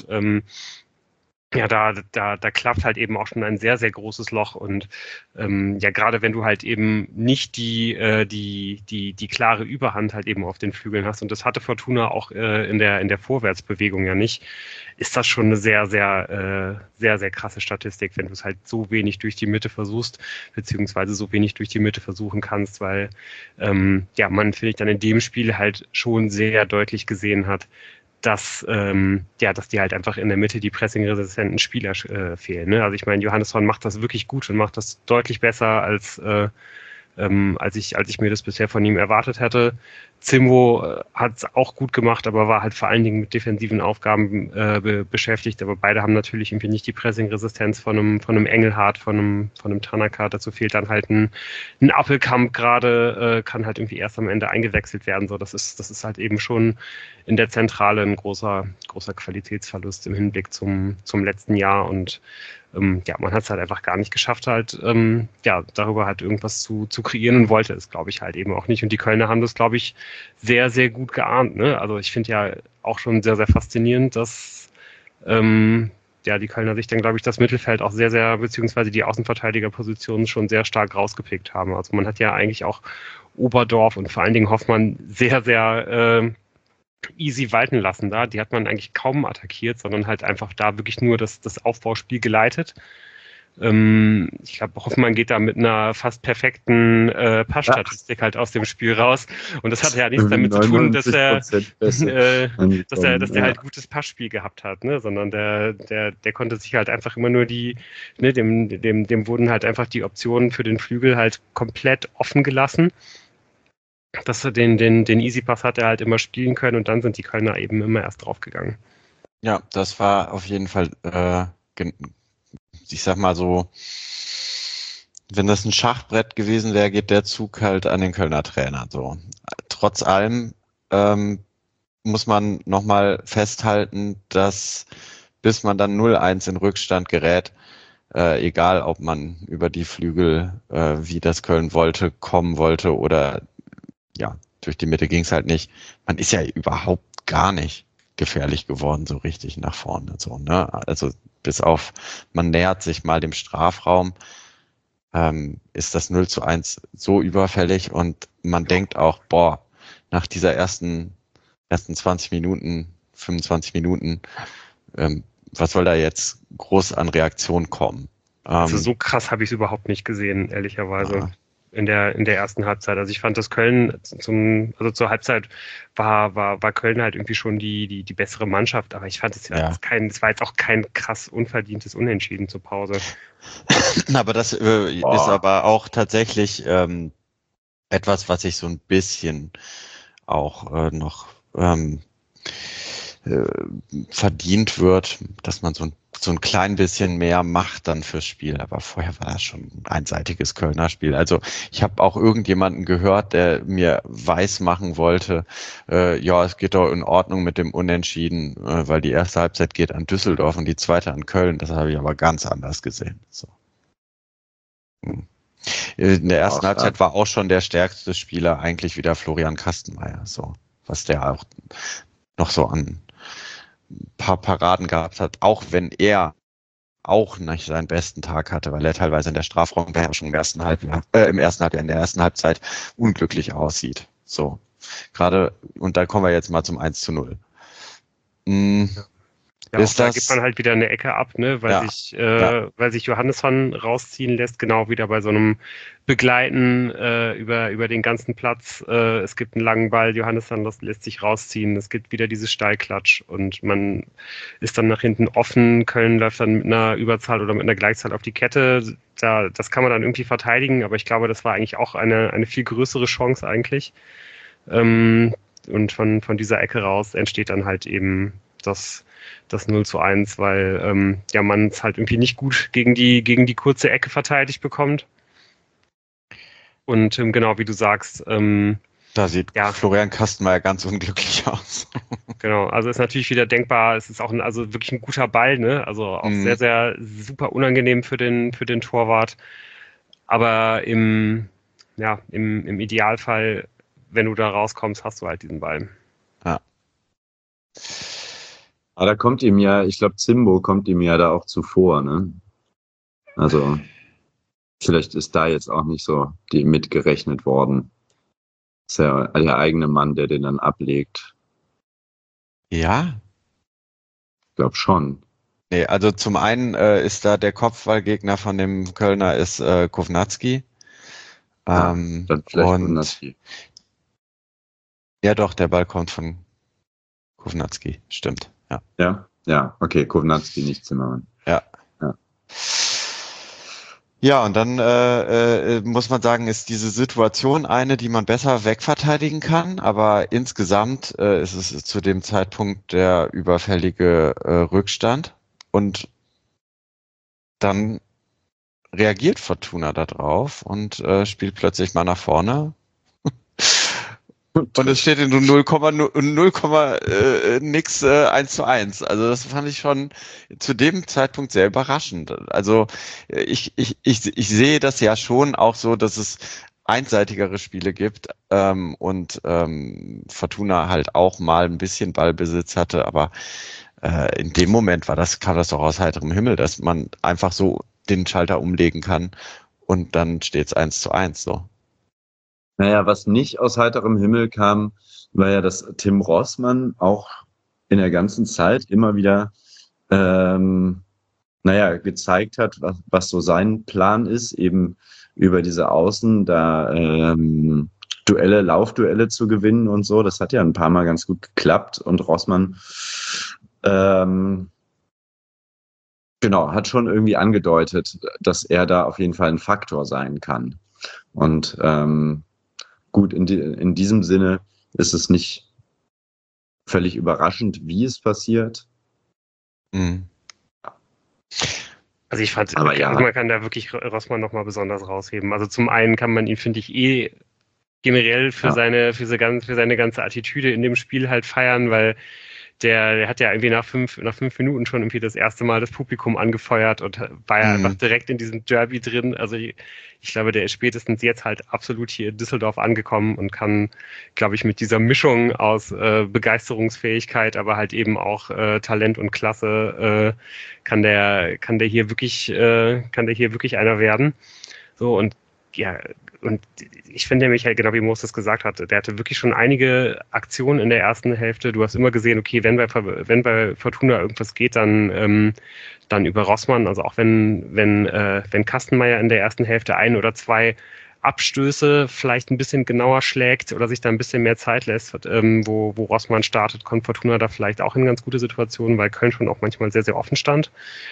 [SPEAKER 1] da klafft halt eben auch schon ein sehr, sehr großes Loch und gerade wenn du halt eben nicht die klare Überhand halt eben auf den Flügeln hast und das hatte Fortuna auch in der Vorwärtsbewegung ja nicht, ist das schon eine sehr, sehr, sehr, sehr krasse Statistik, wenn du es halt so wenig durch die Mitte versuchst, beziehungsweise so wenig durch die Mitte versuchen kannst, weil man, finde ich, dann in dem Spiel halt schon sehr deutlich gesehen hat, dass die halt einfach in der Mitte die pressingresistenten Spieler fehlen. Ne? Also ich meine, Johannesson macht das wirklich gut und macht das deutlich besser als ich mir das bisher von ihm erwartet hätte. Zimbo hat es auch gut gemacht, aber war halt vor allen Dingen mit defensiven Aufgaben beschäftigt. Aber beide haben natürlich irgendwie nicht die Pressing-Resistenz von einem Engelhardt, von einem Tanaka. Dazu fehlt dann halt ein Appelkamp gerade, kann halt irgendwie erst am Ende eingewechselt werden. So, das ist halt eben schon in der Zentrale ein großer Qualitätsverlust im Hinblick zum letzten Jahr und man hat es halt einfach gar nicht geschafft, halt darüber halt irgendwas zu kreieren und wollte es, glaube ich, halt eben auch nicht. Und die Kölner haben das, glaube ich, sehr, sehr gut geahnt. Ne? Also ich finde ja auch schon sehr, sehr faszinierend, dass die Kölner sich dann, glaube ich, das Mittelfeld auch sehr, sehr, beziehungsweise die Außenverteidigerpositionen schon sehr stark rausgepickt haben. Also man hat ja eigentlich auch Oberdorf und vor allen Dingen Hoffmann sehr, sehr easy walten lassen da. Die hat man eigentlich kaum attackiert, sondern halt einfach da wirklich nur das Aufbauspiel geleitet. Ich glaube, Hoffmann geht da mit einer fast perfekten Passstatistik halt aus dem Spiel raus. Und das hat ja nichts damit zu tun, dass er halt gutes Passspiel gehabt hat, ne? Sondern der konnte sich halt einfach immer nur dem wurden halt einfach die Optionen für den Flügel halt komplett offen gelassen. Dass er den Easy Pass hat er halt immer spielen können und dann sind die Kölner eben immer erst draufgegangen.
[SPEAKER 3] Ja, das war auf jeden Fall, ich sag mal so, wenn das ein Schachbrett gewesen wäre, geht der Zug halt an den Kölner Trainer. So. Trotz allem muss man nochmal festhalten, dass bis man dann 0-1 in Rückstand gerät, egal ob man über die Flügel, wie das Köln wollte, kommen wollte oder durch die Mitte ging es halt nicht. Man ist ja überhaupt gar nicht gefährlich geworden, so richtig nach vorne. So, ne? Also bis auf, man nähert sich mal dem Strafraum, ist das 0-1 so überfällig und man denkt auch, nach dieser ersten 20 Minuten, 25 Minuten, was soll da jetzt groß an Reaktion kommen?
[SPEAKER 1] Also so krass habe ich es überhaupt nicht gesehen, ehrlicherweise. Ja. In der ersten Halbzeit. Also ich fand, dass Köln zur Halbzeit war Köln halt irgendwie schon die bessere Mannschaft, aber ich fand es war jetzt auch kein krass unverdientes Unentschieden zur Pause.
[SPEAKER 3] Aber das ist aber auch tatsächlich etwas, was ich so ein bisschen auch noch verdient wird, dass man so ein klein bisschen mehr macht dann fürs Spiel. Aber vorher war das schon ein einseitiges Kölner Spiel. Also ich habe auch irgendjemanden gehört, der mir weismachen wollte, es geht doch in Ordnung mit dem Unentschieden, weil die erste Halbzeit geht an Düsseldorf und die zweite an Köln. Das habe ich aber ganz anders gesehen. So. In der ersten Halbzeit war auch schon der stärkste Spieler eigentlich wieder Florian Kastenmeier. So, was der auch noch so an paar Paraden gehabt hat, auch wenn er auch nicht seinen besten Tag hatte, weil er teilweise in der Strafraumbeherrschung in der ersten Halbzeit unglücklich aussieht. So. Gerade, und da kommen wir jetzt mal zum 1:0.
[SPEAKER 1] Ja, auch da gibt man halt wieder eine Ecke ab, ne, weil sich Johannesson rausziehen lässt, genau wieder bei so einem Begleiten über den ganzen Platz. Es gibt einen langen Ball, Johannesson lässt sich rausziehen, es gibt wieder diese Steilklatsch und man ist dann nach hinten offen. Köln läuft dann mit einer Überzahl oder mit einer Gleichzahl auf die Kette. Das kann man dann irgendwie verteidigen, aber ich glaube, das war eigentlich auch eine viel größere Chance eigentlich. Und von dieser Ecke raus entsteht dann halt eben das 0:1, weil man es halt irgendwie nicht gut gegen die kurze Ecke verteidigt bekommt. Und genau wie du sagst,
[SPEAKER 3] da sieht Florian Kastenmeier ganz unglücklich aus.
[SPEAKER 1] Genau, also ist natürlich wieder denkbar, es ist auch also wirklich ein guter Ball, ne? Also auch sehr, sehr super unangenehm für den Torwart. Aber im Idealfall, wenn du da rauskommst, hast du halt diesen Ball.
[SPEAKER 3] Ja.
[SPEAKER 2] Aber da kommt ihm ja, ich glaube, Zimbo kommt ihm ja da auch zuvor, ne? Also, vielleicht ist da jetzt auch nicht so mitgerechnet worden. Ist ja der eigene Mann, der den dann ablegt.
[SPEAKER 3] Ja?
[SPEAKER 2] Ich glaube schon.
[SPEAKER 3] Nee, also zum einen ist da der Kopfballgegner von dem Kölner ist Kovnatski.
[SPEAKER 2] Dann vielleicht Kovnatski.
[SPEAKER 3] Ja doch, der Ball kommt von Kovnatski, stimmt.
[SPEAKER 2] Ja, okay, Kovnatski, nicht Zimmermann.
[SPEAKER 3] Ja, und dann muss man sagen, ist diese Situation eine, die man besser wegverteidigen kann, aber insgesamt ist es zu dem Zeitpunkt der überfällige Rückstand und dann reagiert Fortuna da drauf und spielt plötzlich mal nach vorne. Und es steht in 0, nix 1:1. Also das fand ich schon zu dem Zeitpunkt sehr überraschend. Also ich sehe das ja schon auch so, dass es einseitigere Spiele gibt und Fortuna halt auch mal ein bisschen Ballbesitz hatte, aber in dem Moment kam das doch aus heiterem Himmel, dass man einfach so den Schalter umlegen kann und dann steht es 1:1 so.
[SPEAKER 2] Naja, was nicht aus heiterem Himmel kam, war ja, dass Tim Rossmann auch in der ganzen Zeit immer wieder gezeigt hat, was so sein Plan ist, eben über diese Außen da Laufduelle zu gewinnen und so. Das hat ja ein paar Mal ganz gut geklappt und Rossmann hat schon irgendwie angedeutet, dass er da auf jeden Fall ein Faktor sein kann. Und gut, in diesem Sinne ist es nicht völlig überraschend, wie es passiert.
[SPEAKER 3] Mhm.
[SPEAKER 1] Also ich fand, man kann da wirklich Rossmann nochmal besonders rausheben. Also zum einen kann man ihn, finde ich, generell für seine ganze Attitüde in dem Spiel halt feiern, weil der hat ja irgendwie nach fünf Minuten schon irgendwie das erste Mal das Publikum angefeuert und war ja einfach direkt in diesem Derby drin. Also ich glaube, der ist spätestens jetzt halt absolut hier in Düsseldorf angekommen und kann, glaube ich, mit dieser Mischung aus Begeisterungsfähigkeit, aber halt eben auch Talent und Klasse, kann der hier wirklich einer werden. So und ja, und ich finde nämlich halt, genau wie Moses gesagt hatte, der hatte wirklich schon einige Aktionen in der ersten Hälfte. Du hast immer gesehen, okay, wenn bei Fortuna irgendwas geht, dann über Rossmann. Also auch wenn Kastenmeier in der ersten Hälfte 1 oder 2 Abstöße vielleicht ein bisschen genauer schlägt oder sich da ein bisschen mehr Zeit lässt, wo Rossmann startet, kommt Fortuna da vielleicht auch in ganz gute Situationen, weil Köln schon auch manchmal sehr, sehr offen stand.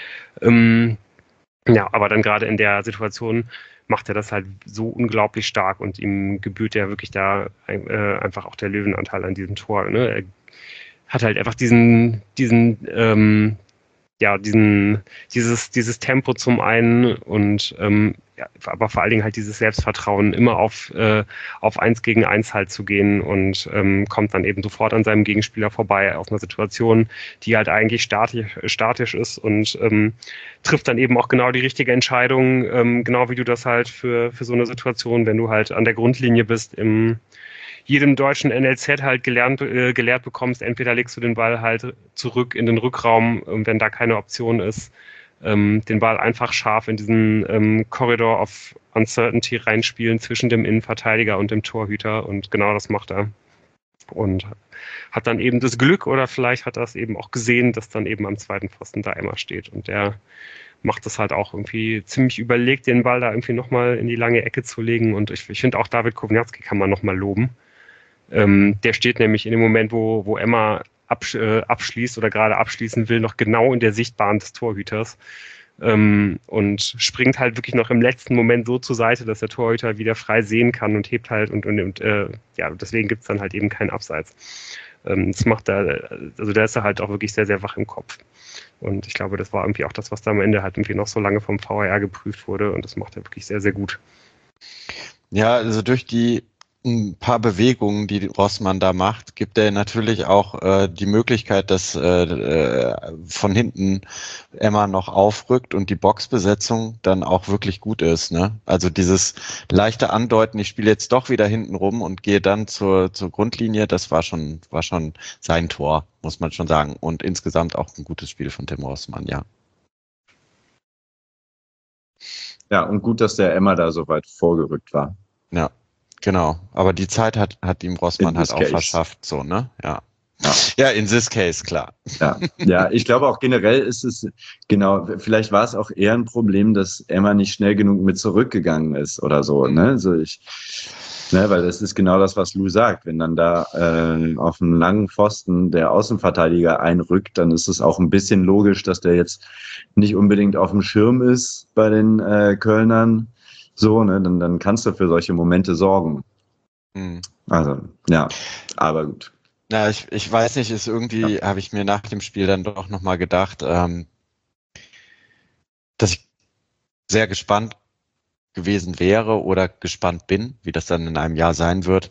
[SPEAKER 1] Aber dann gerade in der Situation macht er das halt so unglaublich stark und ihm gebührt ja wirklich da einfach auch der Löwenanteil an diesem Tor. Ne? Er hat halt einfach dieses Tempo zum einen und aber vor allen Dingen halt dieses Selbstvertrauen, immer auf 1 gegen 1 halt zu gehen und kommt dann eben sofort an seinem Gegenspieler vorbei aus einer Situation, die halt eigentlich statisch ist und trifft dann eben auch genau die richtige Entscheidung, genau wie du das halt für so eine Situation, wenn du halt an der Grundlinie bist, im jedem deutschen NLZ halt gelehrt bekommst, entweder legst du den Ball halt zurück in den Rückraum, wenn da keine Option ist, den Ball einfach scharf in diesen Corridor of Uncertainty reinspielen zwischen dem Innenverteidiger und dem Torhüter und genau das macht er. Und hat dann eben das Glück oder vielleicht hat er es eben auch gesehen, dass dann eben am zweiten Pfosten da Emma steht. Und der macht das halt auch irgendwie ziemlich überlegt, den Ball da irgendwie nochmal in die lange Ecke zu legen. Und ich finde auch David Kowniarski kann man nochmal loben. Der steht nämlich in dem Moment, wo Emma abschließt oder gerade abschließen will, noch genau in der Sichtbahn des Torhüters. Und springt halt wirklich noch im letzten Moment so zur Seite, dass der Torhüter wieder frei sehen kann und hebt halt und deswegen gibt's dann halt eben keinen Abseits. Das macht er, also der ist halt auch wirklich sehr, sehr wach im Kopf. Und ich glaube, das war irgendwie auch das, was da am Ende halt irgendwie noch so lange vom VAR geprüft wurde und das macht er wirklich sehr, sehr gut.
[SPEAKER 3] Ja, also durch die ein paar Bewegungen, die Rossmann da macht, gibt er natürlich auch die Möglichkeit, dass von hinten Emma noch aufrückt und die Boxbesetzung dann auch wirklich gut ist. Ne? Also dieses leichte Andeuten, ich spiele jetzt doch wieder hinten rum und gehe dann zur Grundlinie, das war schon sein Tor, muss man schon sagen. Und insgesamt auch ein gutes Spiel von Tim Rossmann, ja.
[SPEAKER 2] Ja, und gut, dass der Emma da so weit vorgerückt war.
[SPEAKER 3] Ja. Genau, aber die Zeit hat ihm Rossmann halt auch verschafft, so, ne? Ja. Ja, in this case, klar.
[SPEAKER 2] Ja, ich glaube auch generell ist es, genau, vielleicht war es auch eher ein Problem, dass Emma nicht schnell genug mit zurückgegangen ist oder so, ne? Weil das ist genau das, was Lou sagt. Wenn dann da auf einem langen Pfosten der Außenverteidiger einrückt, dann ist es auch ein bisschen logisch, dass der jetzt nicht unbedingt auf dem Schirm ist bei den Kölnern. So, ne, dann kannst du für solche Momente sorgen. Also, ja, aber gut.
[SPEAKER 3] Ja, ich weiß nicht, ist irgendwie, habe ich mir nach dem Spiel dann doch nochmal gedacht, dass ich sehr gespannt gewesen wäre oder gespannt bin, wie das dann in einem Jahr sein wird,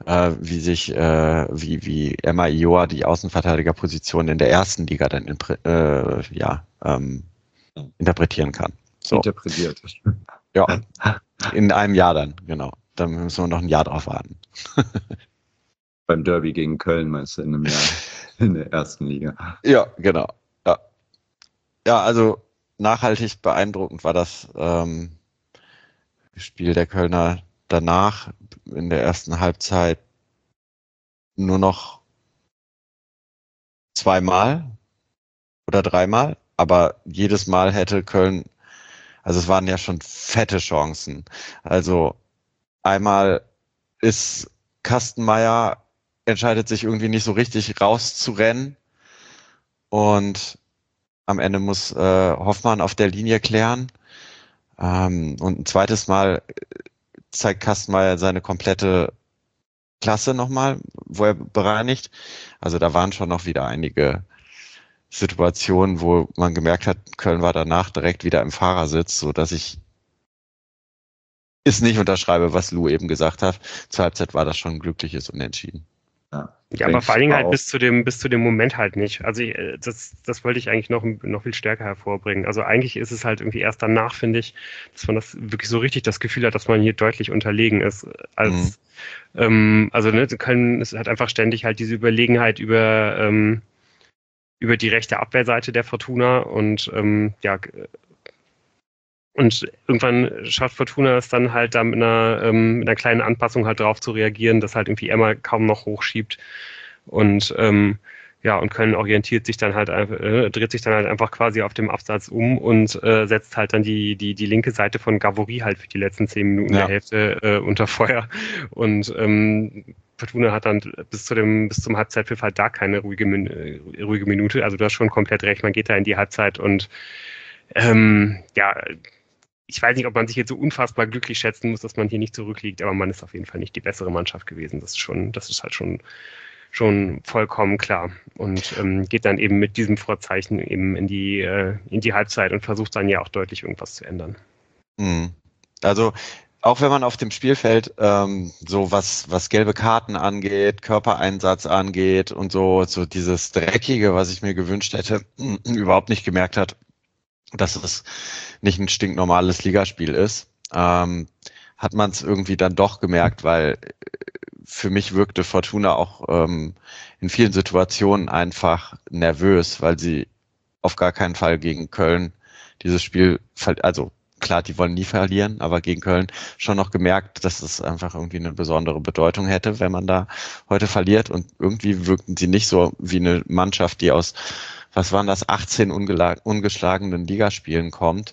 [SPEAKER 3] wie Emma Ioa die Außenverteidigerposition in der ersten Liga dann interpretieren kann. So.
[SPEAKER 2] Interpretiert.
[SPEAKER 3] Ja, in einem Jahr dann, genau. Dann müssen wir noch ein Jahr drauf warten.
[SPEAKER 2] Beim Derby gegen Köln meinst du in einem Jahr in der ersten Liga.
[SPEAKER 3] Ja, genau. Ja, also nachhaltig beeindruckend war das Spiel der Kölner danach in der ersten Halbzeit nur noch 2-mal oder 3-mal, aber jedes Mal hätte Köln, also es waren ja schon fette Chancen. Also einmal ist Kastenmeier, entscheidet sich irgendwie nicht so richtig rauszurennen und am Ende muss Hoffmann auf der Linie klären. Und ein zweites Mal zeigt Kastenmeier seine komplette Klasse nochmal, wo er bereinigt. Also da waren schon noch wieder einige Situationen, wo man gemerkt hat, Köln war danach direkt wieder im Fahrersitz, so dass ich es nicht unterschreibe, was Lou eben gesagt hat. Zur Halbzeit war das schon ein glückliches Unentschieden.
[SPEAKER 1] Ja, aber vor allen Dingen halt bis zu dem Moment halt nicht. Also das wollte ich eigentlich noch viel stärker hervorbringen. Also eigentlich ist es halt irgendwie erst danach, finde ich, dass man das wirklich so richtig das Gefühl hat, dass man hier deutlich unterlegen ist. Köln ist halt einfach ständig halt diese Überlegenheit über die rechte Abwehrseite der Fortuna und und irgendwann schafft Fortuna es dann halt da mit einer kleinen Anpassung halt drauf zu reagieren, dass halt irgendwie Emma kaum noch hochschiebt. Und und Köln orientiert sich dann halt, dreht sich dann halt einfach quasi auf dem Absatz um und setzt halt dann die linke Seite von Gavory halt für die letzten 10 Minuten der Hälfte unter Feuer. Und Fortuna hat dann bis zum Halbzeitpfiff halt da keine ruhige Minute. Also du hast schon komplett recht, man geht da in die Halbzeit und ich weiß nicht, ob man sich jetzt so unfassbar glücklich schätzen muss, dass man hier nicht zurückliegt, aber man ist auf jeden Fall nicht die bessere Mannschaft gewesen. Das ist halt schon vollkommen klar. Und geht dann eben mit diesem Vorzeichen eben in die Halbzeit und versucht dann ja auch deutlich irgendwas zu ändern.
[SPEAKER 3] Also auch wenn man auf dem Spielfeld so was gelbe Karten angeht, Körpereinsatz angeht und so dieses Dreckige, was ich mir gewünscht hätte, überhaupt nicht gemerkt hat, dass es nicht ein stinknormales Ligaspiel ist, hat man es irgendwie dann doch gemerkt, weil für mich wirkte Fortuna auch in vielen Situationen einfach nervös, weil sie auf gar keinen Fall gegen Köln dieses Spiel, also klar, die wollen nie verlieren, aber gegen Köln schon noch gemerkt, dass es einfach irgendwie eine besondere Bedeutung hätte, wenn man da heute verliert. Und irgendwie wirkten sie nicht so wie eine Mannschaft, die aus, was waren das, 18 ungeschlagenen Ligaspielen kommt,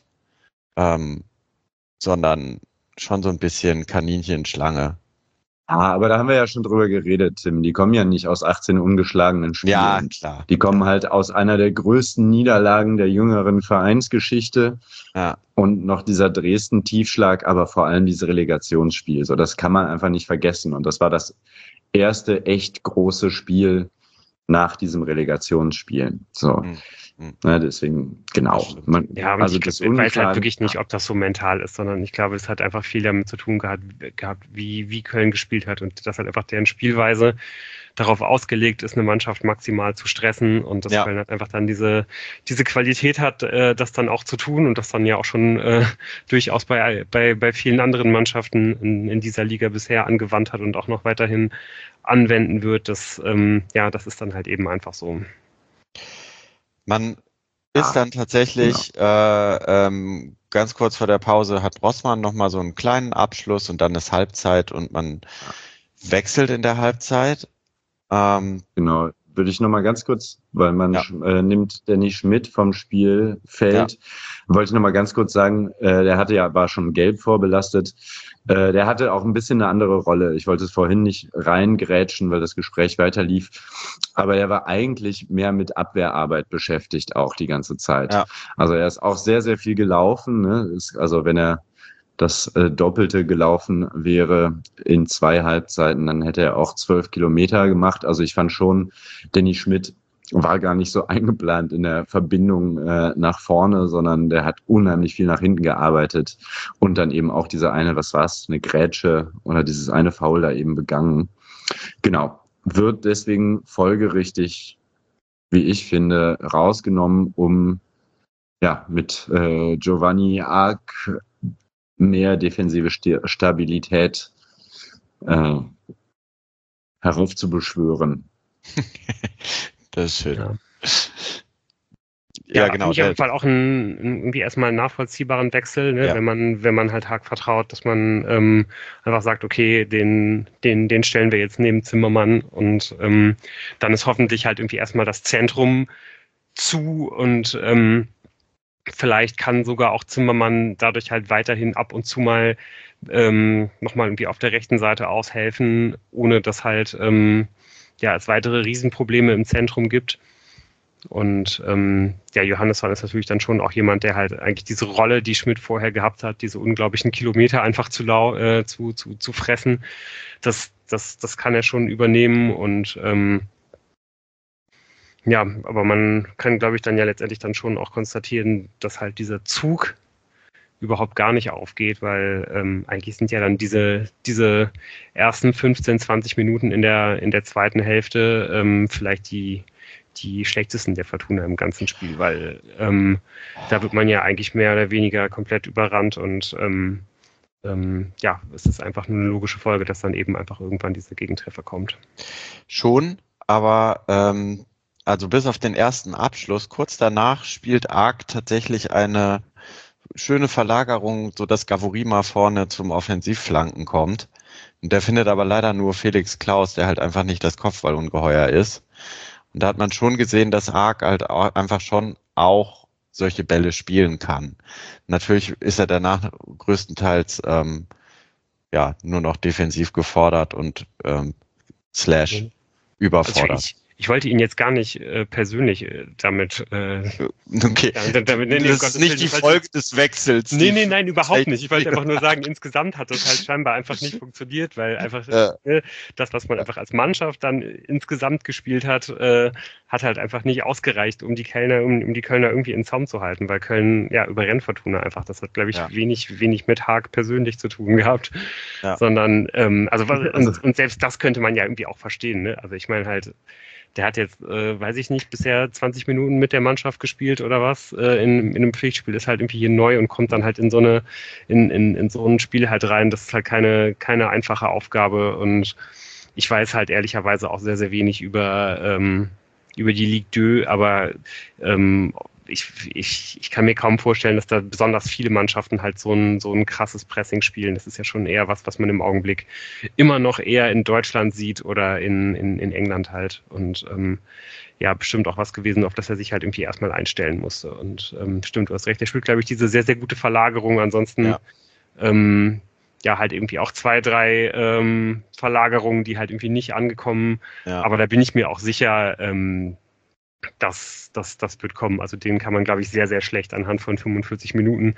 [SPEAKER 3] sondern schon so ein bisschen Kaninchenschlange.
[SPEAKER 2] Aber da haben wir ja schon drüber geredet, Tim. Die kommen ja nicht aus 18 ungeschlagenen Spielen.
[SPEAKER 3] Ja, klar.
[SPEAKER 2] Die kommen halt aus einer der größten Niederlagen der jüngeren Vereinsgeschichte.
[SPEAKER 3] Ja.
[SPEAKER 2] Und noch dieser Dresden-Tiefschlag, aber vor allem dieses Relegationsspiel. So, das kann man einfach nicht vergessen. Und das war das erste echt große Spiel nach diesem Relegationsspiel. So. Ja, deswegen, genau.
[SPEAKER 1] Ja, also ich weiß halt wirklich nicht, ob das so mental ist, sondern ich glaube, es hat einfach viel damit zu tun gehabt, wie Köln gespielt hat und dass halt einfach deren Spielweise darauf ausgelegt ist, eine Mannschaft maximal zu stressen und dass Köln halt einfach dann diese Qualität hat, das dann auch zu tun und das dann ja auch schon durchaus bei vielen anderen Mannschaften in dieser Liga bisher angewandt hat und auch noch weiterhin anwenden wird. Das ist dann halt eben einfach so.
[SPEAKER 3] Man ist dann tatsächlich ganz kurz vor der Pause hat Rossmann nochmal so einen kleinen Abschluss und dann ist Halbzeit und man wechselt in der Halbzeit.
[SPEAKER 2] Genau, würde ich nochmal ganz kurz, weil man nimmt Danny Schmidt vom Spielfeld, wollte ich nochmal ganz kurz sagen, der war schon gelb vorbelastet. Der hatte auch ein bisschen eine andere Rolle. Ich wollte es vorhin nicht reingrätschen, weil das Gespräch weiter lief. Aber er war eigentlich mehr mit Abwehrarbeit beschäftigt auch die ganze Zeit. Ja. Also er ist auch sehr, sehr viel gelaufen. Ne? Also wenn er das Doppelte gelaufen wäre in 2 Halbzeiten, dann hätte er auch 12 Kilometer gemacht. Also ich fand schon, Danny Schmidt war gar nicht so eingeplant in der Verbindung nach vorne, sondern der hat unheimlich viel nach hinten gearbeitet und dann eben auch diese eine, eine Grätsche oder dieses eine Foul da eben begangen. Genau, wird deswegen folgerichtig, wie ich finde, rausgenommen, um mit Giovanni Arc mehr defensive Stabilität heraufzubeschwören.
[SPEAKER 3] Das ist schön.
[SPEAKER 1] Ja, genau. Auf jeden Fall auch irgendwie erstmal einen nachvollziehbaren Wechsel, ne? Wenn man halt Haag vertraut, dass man einfach sagt, okay, den stellen wir jetzt neben Zimmermann und dann ist hoffentlich halt irgendwie erstmal das Zentrum zu und vielleicht kann sogar auch Zimmermann dadurch halt weiterhin ab und zu mal nochmal irgendwie auf der rechten Seite aushelfen, ohne dass halt es weitere Riesenprobleme im Zentrum gibt. Und Johannesson ist natürlich dann schon auch jemand, der halt eigentlich diese Rolle, die Schmidt vorher gehabt hat, diese unglaublichen Kilometer einfach zu fressen, das kann er schon übernehmen und aber man kann, glaube ich, dann ja letztendlich dann schon auch konstatieren, dass halt dieser Zug überhaupt gar nicht aufgeht, weil eigentlich sind ja dann diese ersten 15, 20 Minuten in der zweiten Hälfte vielleicht die schlechtesten der Fortuna im ganzen Spiel, weil da wird man ja eigentlich mehr oder weniger komplett überrannt und es ist einfach nur eine logische Folge, dass dann eben einfach irgendwann dieser Gegentreffer kommt.
[SPEAKER 3] Schon, aber also bis auf den ersten Abschluss, kurz danach spielt Arc tatsächlich eine schöne Verlagerung, sodass Gavorima vorne zum Offensivflanken kommt. Und der findet aber leider nur Felix Klaus, der halt einfach nicht das Kopfballungeheuer ist. Und da hat man schon gesehen, dass Arc halt auch einfach schon auch solche Bälle spielen kann. Natürlich ist er danach größtenteils nur noch defensiv gefordert und / überfordert.
[SPEAKER 1] Also ich wollte ihn jetzt gar nicht persönlich damit
[SPEAKER 3] okay. Das ist nicht die Folge des Wechsels.
[SPEAKER 1] Nein, überhaupt nicht. Ich wollte einfach nur sagen, insgesamt hat das halt scheinbar einfach nicht funktioniert, weil einfach das, was man einfach als Mannschaft dann insgesamt gespielt hat, hat halt einfach nicht ausgereicht, um die Kölner irgendwie in Zaum zu halten, weil Köln überrennt Fortuna einfach. Das hat, glaube ich, wenig mit Haag persönlich zu tun gehabt, sondern und selbst das könnte man ja irgendwie auch verstehen. Ne? Also ich meine halt, der hat jetzt, weiß ich nicht, bisher 20 Minuten mit der Mannschaft gespielt oder was, in einem Pflichtspiel, ist halt irgendwie hier neu und kommt dann halt in so ein Spiel halt rein. Das ist halt keine einfache Aufgabe und ich weiß halt ehrlicherweise auch sehr, sehr wenig über die Ligue 2, aber ich kann mir kaum vorstellen, dass da besonders viele Mannschaften halt so ein krasses Pressing spielen. Das ist ja schon eher was man im Augenblick immer noch eher in Deutschland sieht oder in England halt. Und ja, bestimmt auch was gewesen, auf das er sich halt irgendwie erstmal einstellen musste. Und stimmt, du hast recht, der spielt, glaube ich, diese sehr, sehr gute Verlagerung. Ansonsten ja, halt irgendwie auch 2, 3 Verlagerungen, die halt irgendwie nicht angekommen. Ja. Aber da bin ich mir auch sicher, das wird kommen. Also den kann man, glaube ich, sehr, sehr schlecht anhand von 45 Minuten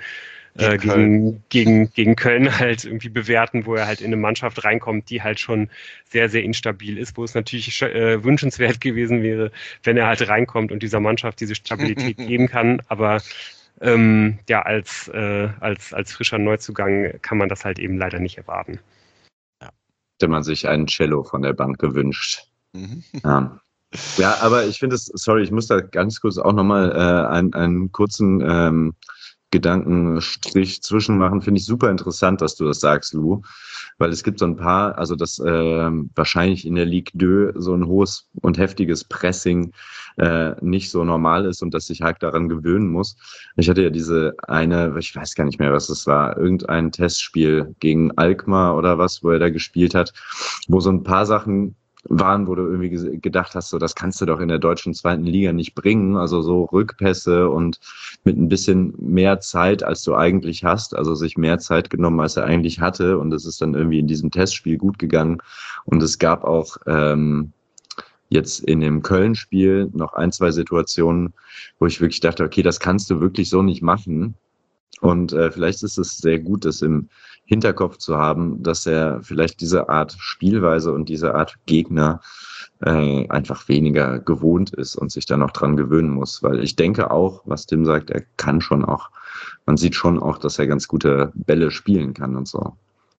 [SPEAKER 1] gegen Köln halt irgendwie bewerten, wo er halt in eine Mannschaft reinkommt, die halt schon sehr, sehr instabil ist, wo es natürlich wünschenswert gewesen wäre, wenn er halt reinkommt und dieser Mannschaft diese Stabilität geben kann. Aber ja, als frischer Neuzugang kann man das halt eben leider nicht erwarten.
[SPEAKER 2] Ja. Hätte man sich einen Cello von der Bank gewünscht. Ja. Ja, aber ich finde es, sorry, ich muss da ganz kurz auch nochmal einen kurzen Gedankenstrich zwischenmachen. Finde ich super interessant, dass du das sagst, Lou, weil es gibt so ein paar, also dass wahrscheinlich in der Ligue 2 so ein hohes und heftiges Pressing nicht so normal ist und dass sich halt daran gewöhnen muss. Ich hatte ja diese eine, ich weiß gar nicht mehr, was es war, irgendein Testspiel gegen Alkmaar oder was, wo er da gespielt hat, wo so ein paar Sachen waren, wo du irgendwie gedacht hast, so das kannst du doch in der deutschen 2. Liga nicht bringen, also so Rückpässe und mit ein bisschen mehr Zeit, als du eigentlich hast, also sich mehr Zeit genommen, als er eigentlich hatte, und es ist dann irgendwie in diesem Testspiel gut gegangen, und es gab auch jetzt in dem Köln-Spiel noch 1, 2 Situationen, wo ich wirklich dachte, okay, das kannst du wirklich so nicht machen. Und vielleicht ist es sehr gut, das im Hinterkopf zu haben, dass er vielleicht diese Art Spielweise und diese Art Gegner einfach weniger gewohnt ist und sich da noch dran gewöhnen muss. Weil ich denke auch, was Tim sagt, er kann schon auch, man sieht schon auch, dass er ganz gute Bälle spielen kann und so.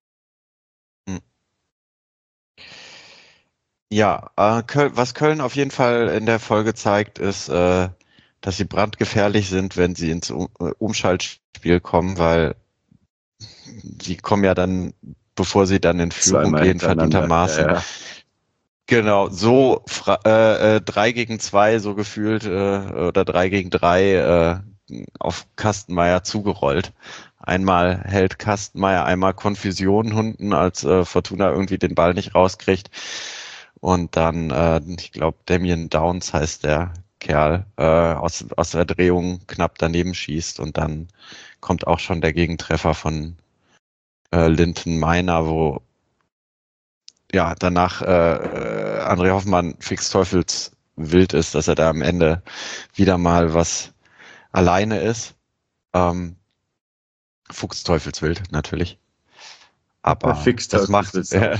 [SPEAKER 3] Ja, was Köln auf jeden Fall in der Folge zeigt, ist, dass sie brandgefährlich sind, wenn sie ins Umschaltspiel kommen, weil sie kommen ja dann, bevor sie dann in Führung gehen, verdientermaßen. Ja. Genau, so 3 gegen 2 so gefühlt oder 3 gegen 3 auf Kastenmeier zugerollt. Einmal hält Kastenmeier, einmal Konfusion Hunden, als Fortuna irgendwie den Ball nicht rauskriegt. Und dann, ich glaube, Damien Downs heißt der Kerl, aus der Drehung knapp daneben schießt, und dann kommt auch schon der Gegentreffer von Linton Meiner, wo ja danach André Hoffmann fix teufelswild ist, dass er da am Ende wieder mal was alleine ist. Fuchsteufelswild natürlich. Aber das macht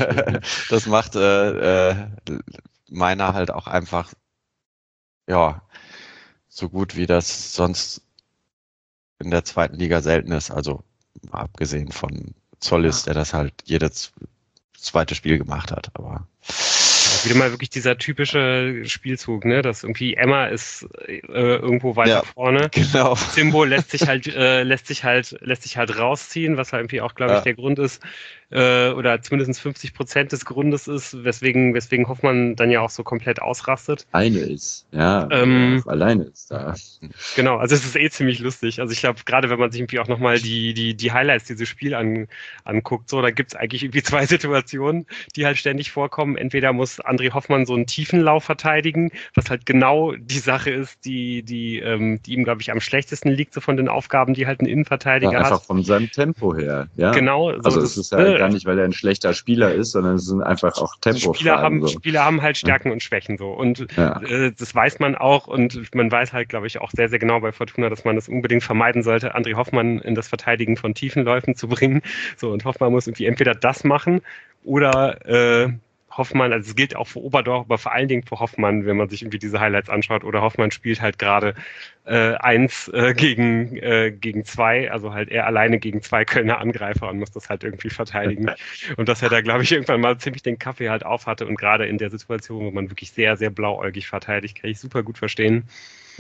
[SPEAKER 3] Meiner halt auch einfach ja so gut, wie das sonst in der 2. Liga selten ist. Also abgesehen von Zollis, der das halt jedes zweite Spiel gemacht hat. Aber
[SPEAKER 1] wieder mal wirklich dieser typische Spielzug, ne? Dass irgendwie Emma ist irgendwo weiter vorne.
[SPEAKER 3] Genau.
[SPEAKER 1] Simbo lässt sich halt rausziehen, was halt irgendwie auch, glaube ich, der Grund ist, oder zumindest 50% des Grundes ist, weswegen Hoffmann dann ja auch so komplett ausrastet.
[SPEAKER 2] Alleine ist, ja, alleine ist da.
[SPEAKER 1] Genau, also es ist ziemlich lustig. Also ich glaube, gerade wenn man sich irgendwie auch nochmal die Highlights dieses Spiel anguckt, so, da gibt es eigentlich irgendwie 2 Situationen, die halt ständig vorkommen. Entweder muss André Hoffmann so einen Tiefenlauf verteidigen, was halt genau die Sache ist, die ihm, glaube ich, am schlechtesten liegt, so von den Aufgaben, die halt ein Innenverteidiger hat.
[SPEAKER 2] Einfach von seinem Tempo her, ja.
[SPEAKER 1] Genau. So,
[SPEAKER 2] also es ist ja gar nicht, weil er ein schlechter Spieler ist, sondern es sind einfach auch Tempofragen.
[SPEAKER 1] Spieler haben halt Stärken und Schwächen so. Und das weiß man auch, und man weiß halt, glaube ich, auch sehr, sehr genau bei Fortuna, dass man das unbedingt vermeiden sollte, André Hoffmann in das Verteidigen von Tiefenläufen zu bringen. So, und Hoffmann muss irgendwie entweder das machen oder Hoffmann, also es gilt auch für Oberdorf, aber vor allen Dingen für Hoffmann, wenn man sich irgendwie diese Highlights anschaut, oder Hoffmann spielt halt gerade 1 gegen 2, also halt er alleine gegen 2 Kölner Angreifer und muss das halt irgendwie verteidigen. Und dass er da, glaube ich, irgendwann mal ziemlich den Kaffee halt auf hatte, und gerade in der Situation, wo man wirklich sehr, sehr blauäugig verteidigt, kann ich super gut verstehen.
[SPEAKER 3] Ja.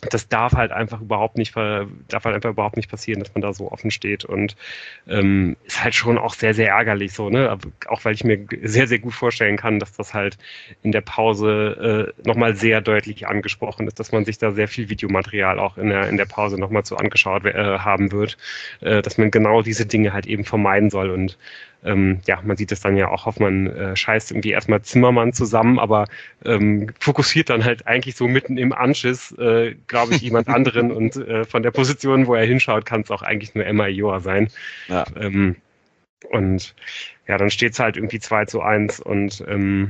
[SPEAKER 1] das darf halt einfach überhaupt nicht passieren, dass man da so offen steht und ist halt schon auch sehr, sehr ärgerlich so, ne? Aber auch weil ich mir sehr, sehr gut vorstellen kann, dass das halt in der Pause nochmal sehr deutlich angesprochen ist, dass man sich da sehr viel Videomaterial auch in der Pause nochmal so angeschaut haben wird, dass man genau diese Dinge halt eben vermeiden soll und man sieht es dann ja auch, Hoffmann scheißt irgendwie erstmal Zimmermann zusammen, aber fokussiert dann halt eigentlich so mitten im Anschiss, glaube ich, jemand anderen und von der Position, wo er hinschaut, kann es auch eigentlich nur Emma Ioa sein.
[SPEAKER 3] Ja.
[SPEAKER 1] Und ja, dann steht es halt irgendwie 2:1 und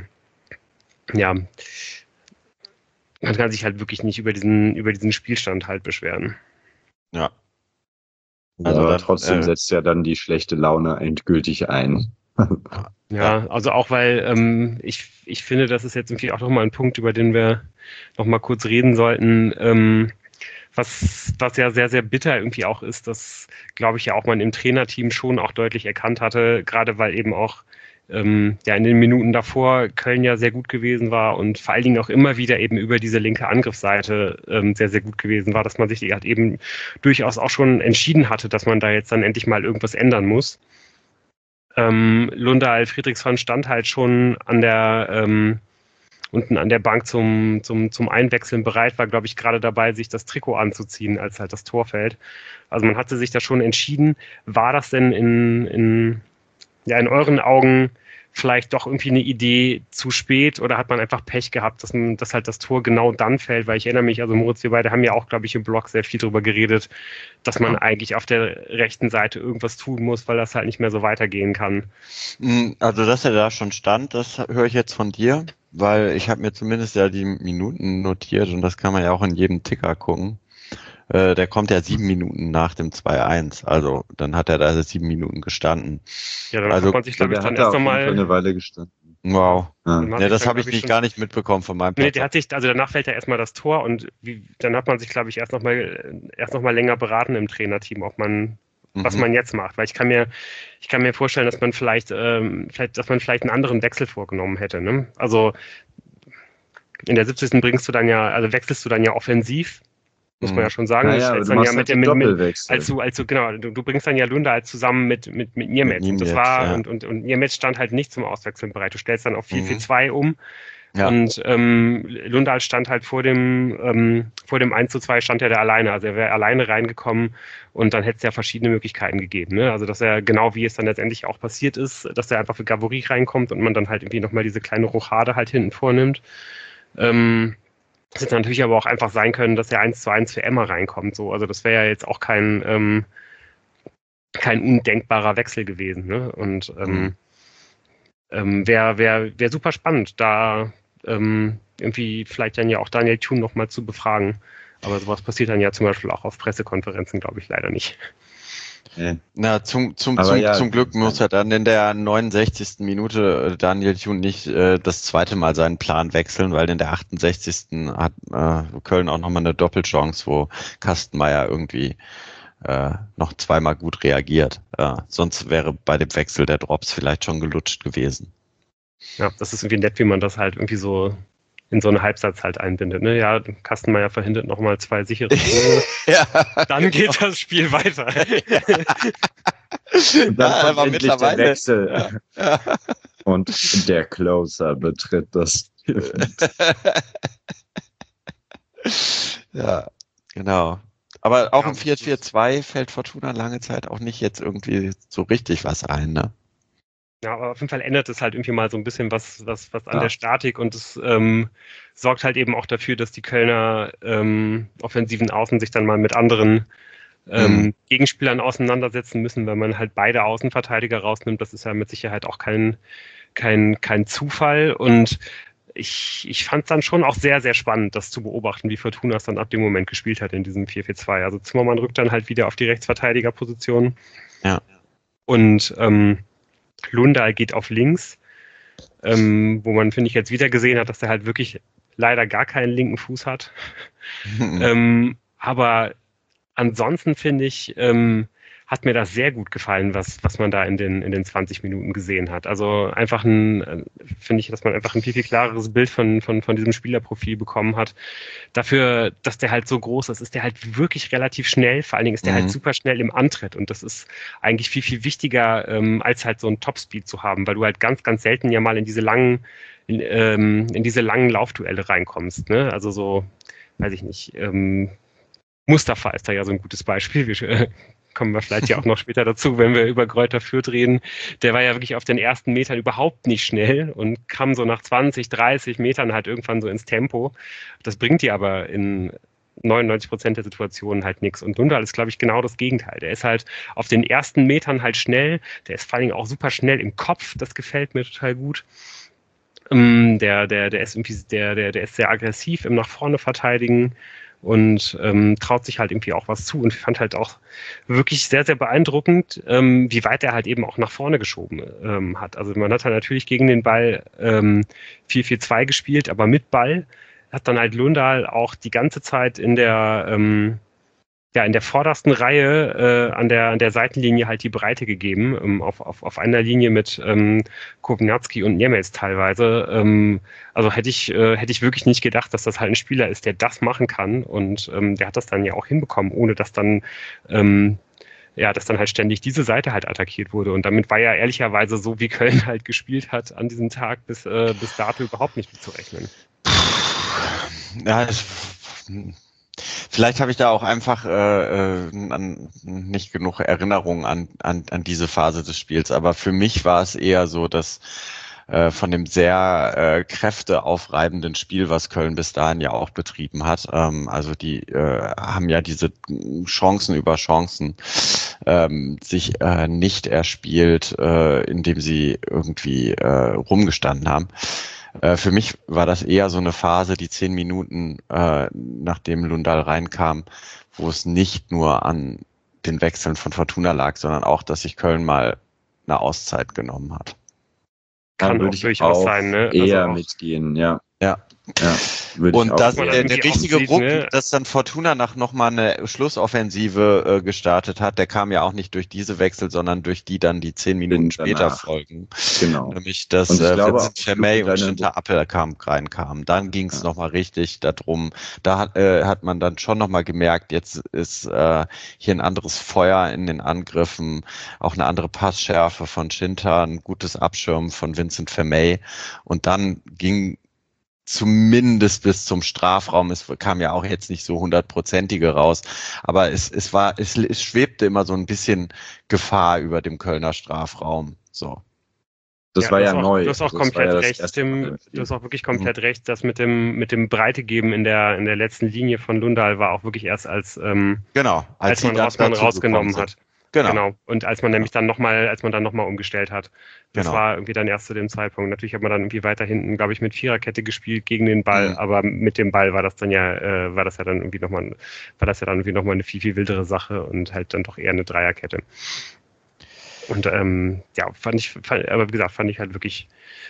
[SPEAKER 1] man kann sich halt wirklich nicht über diesen Spielstand halt beschweren.
[SPEAKER 3] Ja.
[SPEAKER 2] Also aber trotzdem setzt ja dann die schlechte Laune endgültig ein.
[SPEAKER 1] Ja, also auch weil ich finde, das ist jetzt irgendwie auch nochmal ein Punkt, über den wir nochmal kurz reden sollten, was ja sehr, sehr bitter irgendwie auch ist, dass, glaube ich, ja auch man im Trainerteam schon auch deutlich erkannt hatte, gerade weil eben auch in den Minuten davor Köln ja sehr gut gewesen war und vor allen Dingen auch immer wieder eben über diese linke Angriffsseite sehr, sehr gut gewesen war, dass man sich halt eben durchaus auch schon entschieden hatte, dass man da jetzt dann endlich mal irgendwas ändern muss. Lundahl Friedrichsson stand halt schon unten an der Bank zum Einwechseln bereit, war, glaube ich, gerade dabei, sich das Trikot anzuziehen, als halt das Tor fällt. Also man hatte sich da schon entschieden. War das denn in euren Augen vielleicht doch irgendwie eine Idee zu spät oder hat man einfach Pech gehabt, dass halt das Tor genau dann fällt? Weil ich erinnere mich, also Moritz, wir beide haben ja auch, glaube ich, im Blog sehr viel darüber geredet, dass man eigentlich auf der rechten Seite irgendwas tun muss, weil das halt nicht mehr so weitergehen kann.
[SPEAKER 3] Also, dass er da schon stand, das höre ich jetzt von dir, weil ich habe mir zumindest ja die Minuten notiert und das kann man ja auch in jedem Ticker gucken. Der kommt ja 7 Minuten nach dem 2:1, also dann hat er da 7 Minuten gestanden.
[SPEAKER 1] Ja, dann hat man sich, glaube ich, dann erst nochmal
[SPEAKER 2] eine Weile gestanden.
[SPEAKER 3] Wow.
[SPEAKER 2] Ja,
[SPEAKER 3] das habe ich gar nicht mitbekommen von meinem Platz.
[SPEAKER 1] Nee, danach fällt ja erstmal das Tor und dann hat man sich, glaube ich, erst noch mal länger beraten im Trainerteam, was man jetzt macht. Weil ich kann mir vorstellen, dass man vielleicht einen anderen Wechsel vorgenommen hätte. Ne? Also in der 70. wechselst du dann ja offensiv, muss man ja schon sagen.
[SPEAKER 2] Naja,
[SPEAKER 1] du
[SPEAKER 2] dann ja mit dem Doppelwechsel.
[SPEAKER 1] Genau, du bringst dann ja Lundahl zusammen mit Niemetz. Und das war, ja. und Niemetz stand halt nicht zum Auswechseln bereit. Du stellst dann auf 4-4-2 um. Ja. Und Lundahl stand halt vor dem 1:2 stand er da alleine. Also er wäre alleine reingekommen und dann hätte es ja verschiedene Möglichkeiten gegeben. Ne? Also dass er, genau wie es dann letztendlich auch passiert ist, dass er einfach für Gavory reinkommt und man dann halt irgendwie nochmal diese kleine Rochade halt hinten vornimmt. Es hätte natürlich aber auch einfach sein können, dass er 1:1 für Emma reinkommt. So. Also das wäre ja jetzt auch kein undenkbarer Wechsel gewesen. Ne? Und wäre super spannend, da irgendwie vielleicht dann ja auch Daniel Thun nochmal zu befragen. Aber sowas passiert dann ja zum Beispiel auch auf Pressekonferenzen, glaube ich, leider nicht.
[SPEAKER 3] Na, zum Glück muss er dann in der 69. Minute Daniel Thun nicht das zweite Mal seinen Plan wechseln, weil in der 68. hat Köln auch nochmal eine Doppelchance, wo Kastenmeier irgendwie noch zweimal gut reagiert. Sonst wäre bei dem Wechsel der Drops vielleicht schon gelutscht gewesen.
[SPEAKER 1] Ja, das ist irgendwie nett, wie man das halt irgendwie so in so einen Halbsatz halt einbindet. Ne? Ja, Kastenmeier verhindert nochmal 2 sichere Tore. Ja, dann geht das Spiel weiter.
[SPEAKER 2] Und dann kommt endlich der Wechsel. Ja. Und der Closer betritt das Spielfeld.
[SPEAKER 3] Ja, genau. Aber auch im 4-4-2 fällt Fortuna lange Zeit auch nicht jetzt irgendwie so richtig was ein, ne?
[SPEAKER 1] Ja, aber auf jeden Fall ändert es halt irgendwie mal so ein bisschen was an der Statik und es sorgt halt eben auch dafür, dass die Kölner offensiven Außen sich dann mal mit anderen Gegenspielern auseinandersetzen müssen, wenn man halt beide Außenverteidiger rausnimmt. Das ist ja mit Sicherheit auch kein Zufall und ich fand es dann schon auch sehr, sehr spannend, das zu beobachten, wie Fortuna es dann ab dem Moment gespielt hat in diesem 4-4-2. Also Zimmermann rückt dann halt wieder auf die Rechtsverteidigerposition.
[SPEAKER 3] Ja.
[SPEAKER 1] Und Lundahl geht auf links, wo man, finde ich, jetzt wieder gesehen hat, dass er halt wirklich leider gar keinen linken Fuß hat. Aber ansonsten, finde ich, hat mir das sehr gut gefallen, was man da in den 20 Minuten gesehen hat. Also einfach finde ich, dass man einfach ein viel klareres Bild von diesem Spielerprofil bekommen hat. Dafür, dass der halt so groß ist der halt wirklich relativ schnell. Vor allen Dingen ist der halt super schnell im Antritt. Und das ist eigentlich viel wichtiger, als halt so einen Topspeed zu haben, weil du halt ganz selten ja mal in diese langen Laufduelle reinkommst. Ne? Also so, weiß ich nicht, Mustafa ist da ja so ein gutes Beispiel. Kommen wir vielleicht ja auch noch später dazu, wenn wir über Greuther Fürth reden. Der war ja wirklich auf den ersten Metern überhaupt nicht schnell und kam so nach 20, 30 Metern halt irgendwann so ins Tempo. Das bringt dir aber in 99% der Situationen halt nichts. Und Lundal ist, glaube ich, genau das Gegenteil. Der ist halt auf den ersten Metern halt schnell. Der ist vor allen Dingen auch super schnell im Kopf. Das gefällt mir total gut. Der ist irgendwie, der ist sehr aggressiv im nach vorne verteidigen und traut sich halt irgendwie auch was zu und fand halt auch wirklich sehr beeindruckend, wie weit er halt eben auch nach vorne geschoben hat. Also man hat halt natürlich gegen den Ball 4-4-2 gespielt, aber mit Ball hat dann halt Lundal auch die ganze Zeit in der vordersten Reihe an der Seitenlinie halt die Breite gegeben, auf einer Linie mit Kobniarski und Niemetz teilweise. Also hätte ich wirklich nicht gedacht, dass das halt ein Spieler ist, der das machen kann. Und der hat das dann ja auch hinbekommen, ohne dass dann dass dann halt ständig diese Seite halt attackiert wurde. Und damit war ja ehrlicherweise so, wie Köln halt gespielt hat an diesem Tag bis dato überhaupt nicht mitzurechnen.
[SPEAKER 3] Ja, vielleicht habe ich da auch einfach nicht genug Erinnerungen an diese Phase des Spiels, aber für mich war es eher so, dass von dem sehr kräfteaufreibenden Spiel, was Köln bis dahin ja auch betrieben hat, also die haben ja diese Chancen über Chancen sich nicht erspielt, indem sie irgendwie rumgestanden haben. Für mich war das eher so eine Phase, die 10 Minuten, nachdem Lundal reinkam, wo es nicht nur an den Wechseln von Fortuna lag, sondern auch, dass sich Köln mal eine Auszeit genommen hat.
[SPEAKER 2] Kann auch durchaus sein, ne? Eher also mitgehen, ja.
[SPEAKER 3] Und das der richtige Ruck, ne? Dass dann Fortuna nochmal eine Schlussoffensive gestartet hat, der kam ja auch nicht durch diese Wechsel, sondern durch die dann die 10 Minuten später folgen. Genau. Nämlich, dass Vincent Vermey und Schinter Appelkamp reinkamen. Dann ging es nochmal richtig darum. Da hat man dann schon nochmal gemerkt, jetzt ist hier ein anderes Feuer in den Angriffen, auch eine andere Passschärfe von Schinter, ein gutes Abschirmen von Vincent Vermey. Und dann ging zumindest bis zum Strafraum, es kam ja auch jetzt nicht so 100%ige raus, aber es schwebte immer so ein bisschen Gefahr über dem Kölner Strafraum. So.
[SPEAKER 2] Das war ja neu.
[SPEAKER 1] Du hast auch komplett recht, Tim. Du hast auch wirklich komplett recht, dass mit dem Breitegeben in der letzten Linie von Lundal war auch wirklich erst als man Rossmann rausgenommen hat. Genau. Und als man nämlich dann nochmal umgestellt hat. Das war irgendwie dann erst zu dem Zeitpunkt. Natürlich hat man dann irgendwie weiter hinten, glaube ich, mit Viererkette gespielt gegen den Ball, aber mit dem Ball war das dann irgendwie nochmal eine viel wildere Sache und halt dann doch eher eine Dreierkette. Und fand ich halt wirklich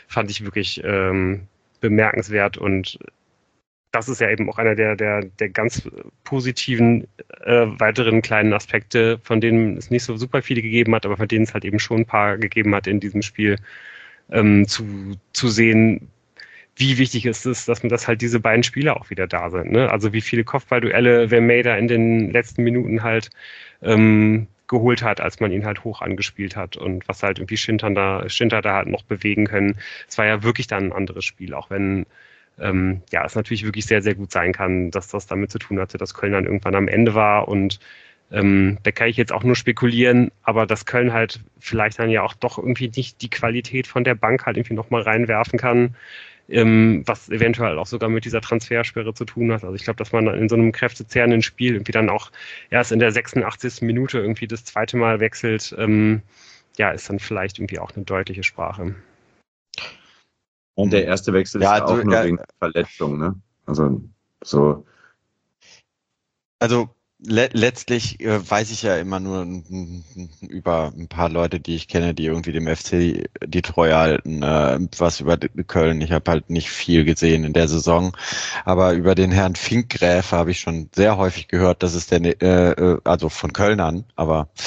[SPEAKER 1] bemerkenswert und das ist ja eben auch einer der ganz positiven weiteren kleinen Aspekte, von denen es nicht so super viele gegeben hat, aber von denen es halt eben schon ein paar gegeben hat in diesem Spiel, zu sehen, wie wichtig es ist, dass halt diese beiden Spieler auch wieder da sind. Ne? Also wie viele Kopfballduelle Vermeida in den letzten Minuten halt geholt hat, als man ihn halt hoch angespielt hat und was halt irgendwie Schinter da halt noch bewegen können. Es war ja wirklich dann ein anderes Spiel, auch wenn es natürlich wirklich sehr, sehr gut sein kann, dass das damit zu tun hatte, dass Köln dann irgendwann am Ende war und da kann ich jetzt auch nur spekulieren, aber dass Köln halt vielleicht dann ja auch doch irgendwie nicht die Qualität von der Bank halt irgendwie nochmal reinwerfen kann, was eventuell auch sogar mit dieser Transfersperre zu tun hat. Also ich glaube, dass man in so einem kräftezehrenden Spiel irgendwie dann auch erst in der 86. Minute irgendwie das zweite Mal wechselt, ist dann vielleicht irgendwie auch eine deutliche Sprache.
[SPEAKER 2] Und der erste Wechsel ist auch nur wegen Verletzung, ne? Also so.
[SPEAKER 3] Also letztlich weiß ich ja immer nur über ein paar Leute, die ich kenne, die irgendwie dem FC die Treue halten, was über Köln. Ich habe halt nicht viel gesehen in der Saison, aber über den Herrn Finkgräfe habe ich schon sehr häufig gehört, dass es also von Kölnern, aber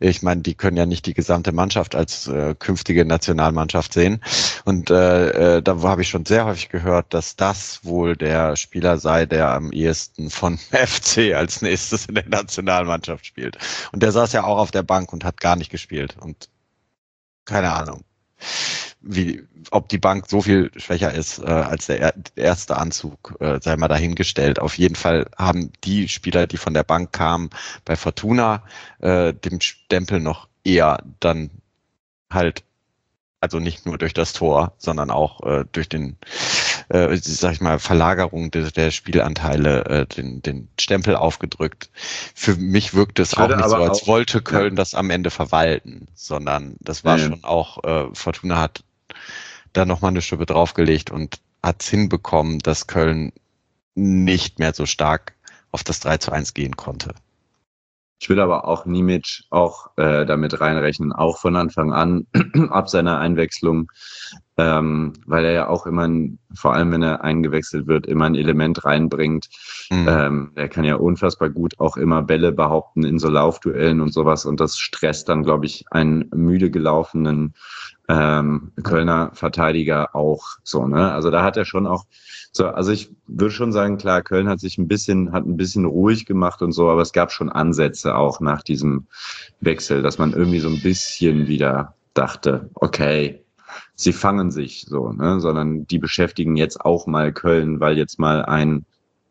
[SPEAKER 3] Ich meine, die können ja nicht die gesamte Mannschaft als künftige Nationalmannschaft sehen. Und da habe ich schon sehr häufig gehört, dass das wohl der Spieler sei, der am ehesten von FC als nächstes in der Nationalmannschaft spielt. Und der saß ja auch auf der Bank und hat gar nicht gespielt. Und keine Ahnung, ob die Bank so viel schwächer ist als der erste Anzug, sei mal dahingestellt. Auf jeden Fall haben die Spieler, die von der Bank kamen, bei Fortuna dem Stempel noch eher dann halt, also nicht nur durch das Tor, sondern auch durch den, sag ich mal, Verlagerung der Spielanteile den Stempel aufgedrückt. Für mich wirkt es auch nicht so, als wollte Köln das am Ende verwalten, sondern das war schon auch, Fortuna hat da nochmal eine Schippe draufgelegt und hat es hinbekommen, dass Köln nicht mehr so stark auf das 3:1 gehen konnte.
[SPEAKER 2] Ich will aber auch Nimic auch damit reinrechnen, auch von Anfang an ab seiner Einwechslung, weil er ja auch immer, vor allem wenn er eingewechselt wird, immer ein Element reinbringt. Er kann ja unfassbar gut auch immer Bälle behaupten in so Laufduellen und sowas und das stresst dann, glaube ich, einen müde gelaufenen Kölner Verteidiger auch so, ne? Also da hat er schon auch so, also ich würde schon sagen, klar, Köln hat ein bisschen ruhig gemacht und so, aber es gab schon Ansätze auch nach diesem Wechsel, dass man irgendwie so ein bisschen wieder dachte, okay, sie fangen sich so, ne? Sondern die beschäftigen jetzt auch mal Köln, weil jetzt mal ein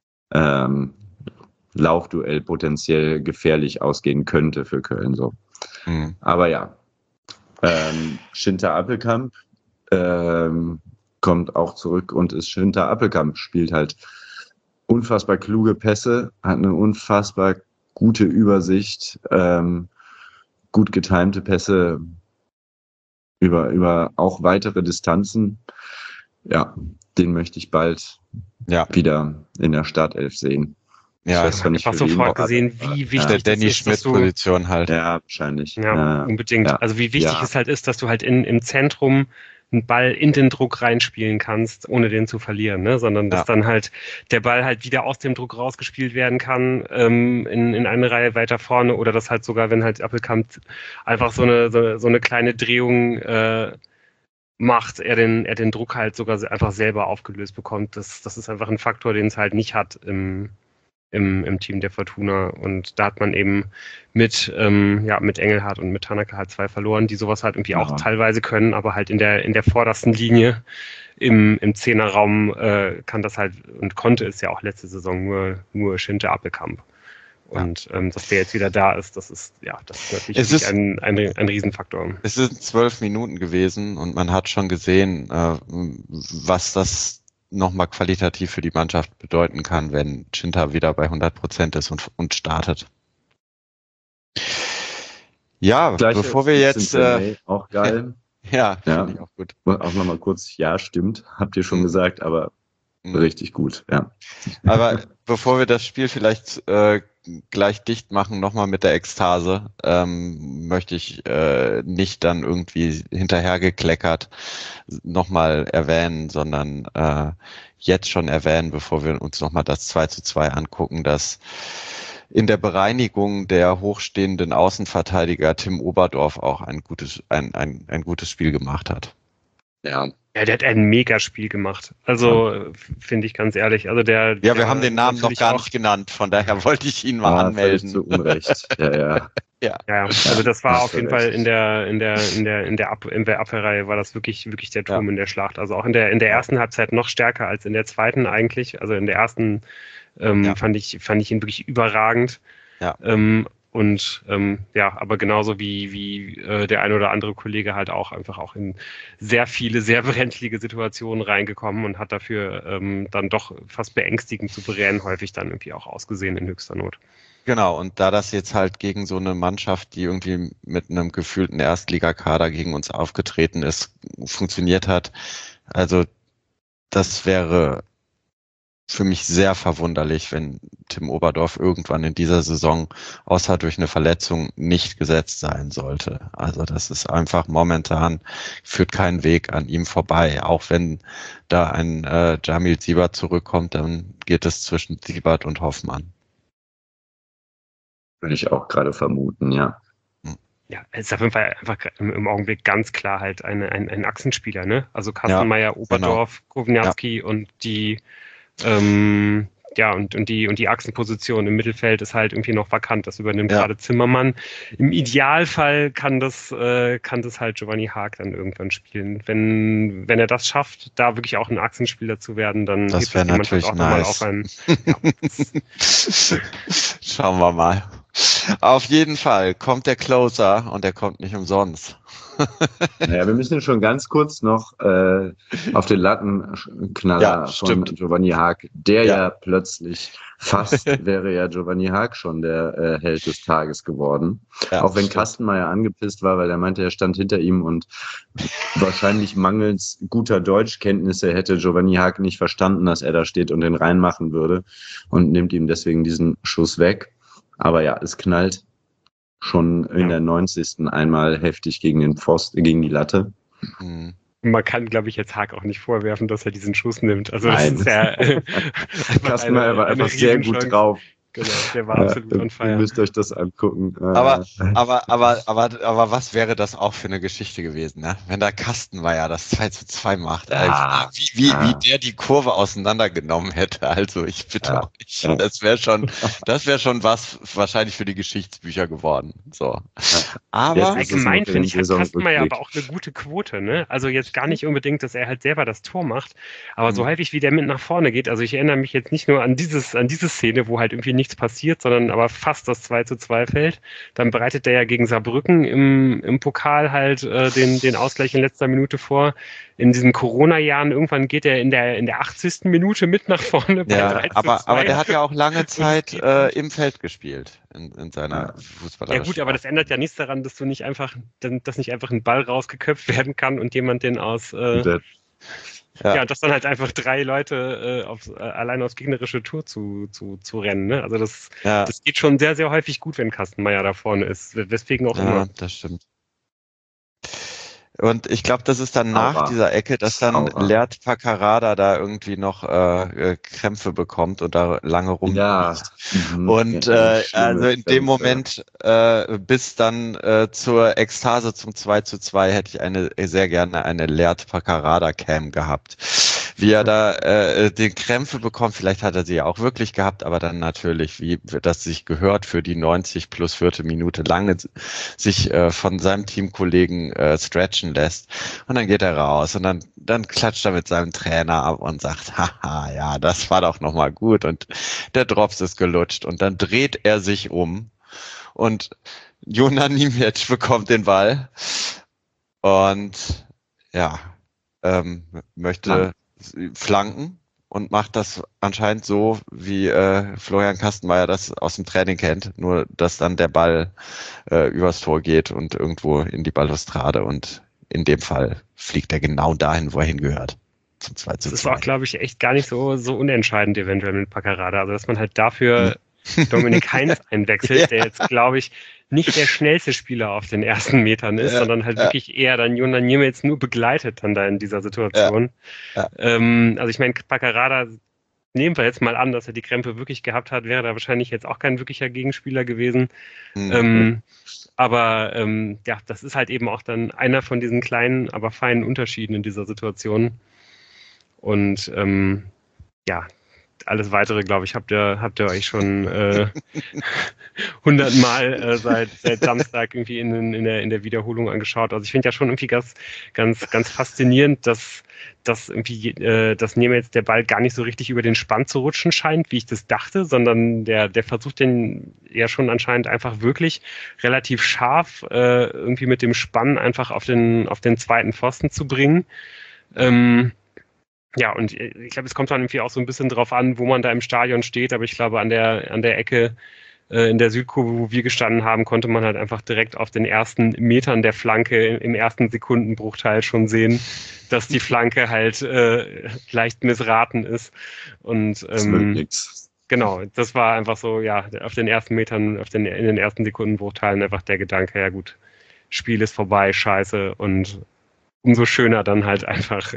[SPEAKER 2] Laufduell potenziell gefährlich ausgehen könnte für Köln, so. Aber ja, Schinter Appelkamp kommt auch zurück und ist Schinter Appelkamp, spielt halt unfassbar kluge Pässe, hat eine unfassbar gute Übersicht, gut getimte Pässe über auch weitere Distanzen. Ja, den möchte ich bald wieder in der Startelf sehen.
[SPEAKER 1] Ja, ich habe einfach sofort gesehen, wie wichtig
[SPEAKER 3] der Danny Schmidt-Position halt.
[SPEAKER 2] Ja, wahrscheinlich.
[SPEAKER 1] Ja, unbedingt. Ja. Also wie wichtig es halt ist, dass du halt im Zentrum einen Ball in den Druck reinspielen kannst, ohne den zu verlieren, ne? Sondern dass dann halt der Ball halt wieder aus dem Druck rausgespielt werden kann, in eine Reihe weiter vorne oder dass halt sogar, wenn halt Appelkamp einfach so eine kleine Drehung macht, er den Druck halt sogar einfach selber aufgelöst bekommt. Das ist einfach ein Faktor, den es halt nicht hat im Team der Fortuna. Und da hat man eben mit Engelhardt und mit Tanaka halt 2 verloren, die sowas halt irgendwie auch teilweise können, aber halt in der vordersten Linie im Zehnerraum kann das halt und konnte es ja auch letzte Saison nur Schinter Appelkamp. Und dass der jetzt wieder da ist, das ist natürlich ein Riesenfaktor.
[SPEAKER 3] Es sind 12 Minuten gewesen und man hat schon gesehen, was das nochmal qualitativ für die Mannschaft bedeuten kann, wenn Schinter wieder bei 100% ist und startet. Ja, bevor wir jetzt...
[SPEAKER 2] auch geil.
[SPEAKER 3] Ja, finde ich auch gut.
[SPEAKER 2] Auch nochmal kurz, ja, stimmt, habt ihr schon gesagt, aber richtig gut, ja.
[SPEAKER 3] Aber bevor wir das Spiel vielleicht gleich dicht machen, nochmal mit der Ekstase, möchte ich nicht dann irgendwie hinterhergekleckert nochmal erwähnen, sondern jetzt schon erwähnen, bevor wir uns nochmal das 2:2 angucken, dass in der Bereinigung der hochstehenden Außenverteidiger Tim Oberdorf auch ein gutes Spiel gemacht hat.
[SPEAKER 1] Ja, der hat ein Megaspiel gemacht. Also, finde ich ganz ehrlich. Also
[SPEAKER 3] wir haben den Namen noch gar nicht genannt, von daher wollte ich ihn mal anmelden.
[SPEAKER 2] Zu Unrecht.
[SPEAKER 1] Ja, also das war auf jeden Fall in der Abwehrreihe war das wirklich der Turm in der Schlacht. Also auch in der ersten Halbzeit noch stärker als in der zweiten eigentlich. Also in der ersten fand ich ihn wirklich überragend.
[SPEAKER 3] Ja.
[SPEAKER 1] Aber genauso wie der ein oder andere Kollege halt auch einfach auch in sehr viele, sehr brenzlige Situationen reingekommen und hat dafür dann doch fast beängstigend souverän häufig dann irgendwie auch ausgesehen in höchster Not.
[SPEAKER 3] Genau, und da das jetzt halt gegen so eine Mannschaft, die irgendwie mit einem gefühlten Erstligakader gegen uns aufgetreten ist, funktioniert hat, also das wäre für mich sehr verwunderlich, wenn Tim Oberdorf irgendwann in dieser Saison, außer durch eine Verletzung, nicht gesetzt sein sollte. Also das ist einfach momentan, führt kein Weg an ihm vorbei. Auch wenn da ein Jamil Siebert zurückkommt, dann geht es zwischen Siebert und Hoffmann.
[SPEAKER 2] Würde ich auch gerade vermuten, ja.
[SPEAKER 1] Ja, es ist auf jeden Fall einfach im Augenblick ganz klar halt ein Achsenspieler, ne? Also Kastenmeier, Oberdorf, Kowniarski und die die Achsenposition im Mittelfeld ist halt irgendwie noch vakant. Das übernimmt gerade Zimmermann. Im Idealfall kann das halt Giovanni Haag dann irgendwann spielen. Wenn er das schafft, da wirklich auch ein Achsenspieler zu werden, dann
[SPEAKER 3] das
[SPEAKER 1] hebt das die Mannschaft auch nochmal auf einen. Ja.
[SPEAKER 3] Schauen wir mal. Auf jeden Fall kommt der Closer und der kommt nicht umsonst.
[SPEAKER 2] Naja, wir müssen schon ganz kurz noch auf den Lattenknaller von Giovanni Haag, der ja plötzlich fast wäre ja Giovanni Haag schon der Held des Tages geworden. Ja, auch wenn Kastenmeier angepisst war, weil er meinte, er stand hinter ihm und wahrscheinlich mangels guter Deutschkenntnisse hätte Giovanni Haag nicht verstanden, dass er da steht und den reinmachen würde und nimmt ihm deswegen diesen Schuss weg. Aber ja, es knallt schon in der 90. einmal heftig gegen den Pfosten, gegen die Latte.
[SPEAKER 1] Man kann, glaube ich, jetzt Haag auch nicht vorwerfen, dass er diesen Schuss nimmt. Also das ist ja
[SPEAKER 2] Kastenmeier war einfach sehr gut drauf.
[SPEAKER 1] Genau, der war absolut on fire.
[SPEAKER 2] Ihr müsst euch das angucken.
[SPEAKER 3] Aber was wäre das auch für eine Geschichte gewesen, ne? Wenn der Kastenmeier das 2:2 macht, wie der die Kurve auseinandergenommen hätte. Also ich bitte euch. Das wäre schon was wahrscheinlich für die Geschichtsbücher geworden. So. Aber
[SPEAKER 1] allgemein finde ich, hat Kastenmeier aber auch eine gute Quote, ne? Also jetzt gar nicht unbedingt, dass er halt selber das Tor macht, aber so häufig wie der mit nach vorne geht. Also ich erinnere mich jetzt nicht nur an diese Szene, wo halt irgendwie nichts passiert, sondern aber fast das 2:2 fällt. Dann bereitet der ja gegen Saarbrücken im Pokal halt den Ausgleich in letzter Minute vor. In diesen Corona-Jahren irgendwann geht er in der 80. Minute mit nach vorne.
[SPEAKER 3] Aber der hat ja auch lange Zeit im Feld gespielt in seiner Fußballerischen.
[SPEAKER 1] Ja gut, aber das ändert ja nichts daran, dass nicht einfach ein Ball rausgeköpft werden kann und jemand den dass dann halt einfach 3 Leute allein aufs gegnerische Tor zu rennen. Ne? Also das geht schon sehr, sehr häufig gut, wenn Kastenmeier da vorne ist. Weswegen auch immer.
[SPEAKER 3] Ja, das stimmt. Und ich glaube, das ist dann nach dieser Ecke, dass dann Leert Paccarada da irgendwie noch Krämpfe bekommt und da lange rumliegt. Ja. Und also in dem Moment bis dann zur Ekstase zum 2:2 hätte ich sehr gerne eine Leert Paccarada Cam gehabt. Wie er da den Krämpfe bekommt, vielleicht hat er sie ja auch wirklich gehabt, aber dann natürlich, wie das sich gehört für die 90 plus 4. Minute lange sich von seinem Teamkollegen stretchen lässt. Und dann geht er raus und dann klatscht er mit seinem Trainer ab und sagt, haha, ja, das war doch nochmal gut und der Drops ist gelutscht und dann dreht er sich um und Jonanimic bekommt den Ball und möchte flanken und macht das anscheinend so, wie Florian Kastenmeier das aus dem Training kennt, nur dass dann der Ball übers Tor geht und irgendwo in die Balustrade und in dem Fall fliegt er genau dahin, wo er hingehört. Zum 2:2.
[SPEAKER 1] Das war, glaube ich, echt gar nicht so unentscheidend eventuell mit Paccarada. Also dass man halt dafür Dominik Heinz einwechselt, der jetzt, glaube ich, nicht der schnellste Spieler auf den ersten Metern ist, sondern halt wirklich eher dann Jonanimic nur begleitet dann da in dieser Situation. Also ich meine, Paccarada, nehmen wir jetzt mal an, dass er die Krämpfe wirklich gehabt hat, wäre da wahrscheinlich jetzt auch kein wirklicher Gegenspieler gewesen. Aber das ist halt eben auch dann einer von diesen kleinen, aber feinen Unterschieden in dieser Situation. Und alles Weitere, glaube ich, habt ihr euch schon 100 Mal seit Samstag irgendwie in der Wiederholung angeschaut. Also ich finde ja schon irgendwie ganz faszinierend, dass mir jetzt der Ball gar nicht so richtig über den Spann zu rutschen scheint, wie ich das dachte, sondern der versucht den ja schon anscheinend einfach wirklich relativ scharf irgendwie mit dem Spann einfach auf den zweiten Pfosten zu bringen. Ja, und ich glaube, es kommt dann irgendwie auch so ein bisschen drauf an, wo man da im Stadion steht, aber ich glaube, an der Ecke in der Südkurve, wo wir gestanden haben, konnte man halt einfach direkt auf den ersten Metern der Flanke im ersten Sekundenbruchteil schon sehen, dass die Flanke halt leicht missraten ist. Und genau, das war einfach so, ja, auf den ersten Metern, in den ersten Sekundenbruchteilen einfach der Gedanke, ja gut, Spiel ist vorbei, scheiße, und umso schöner dann halt einfach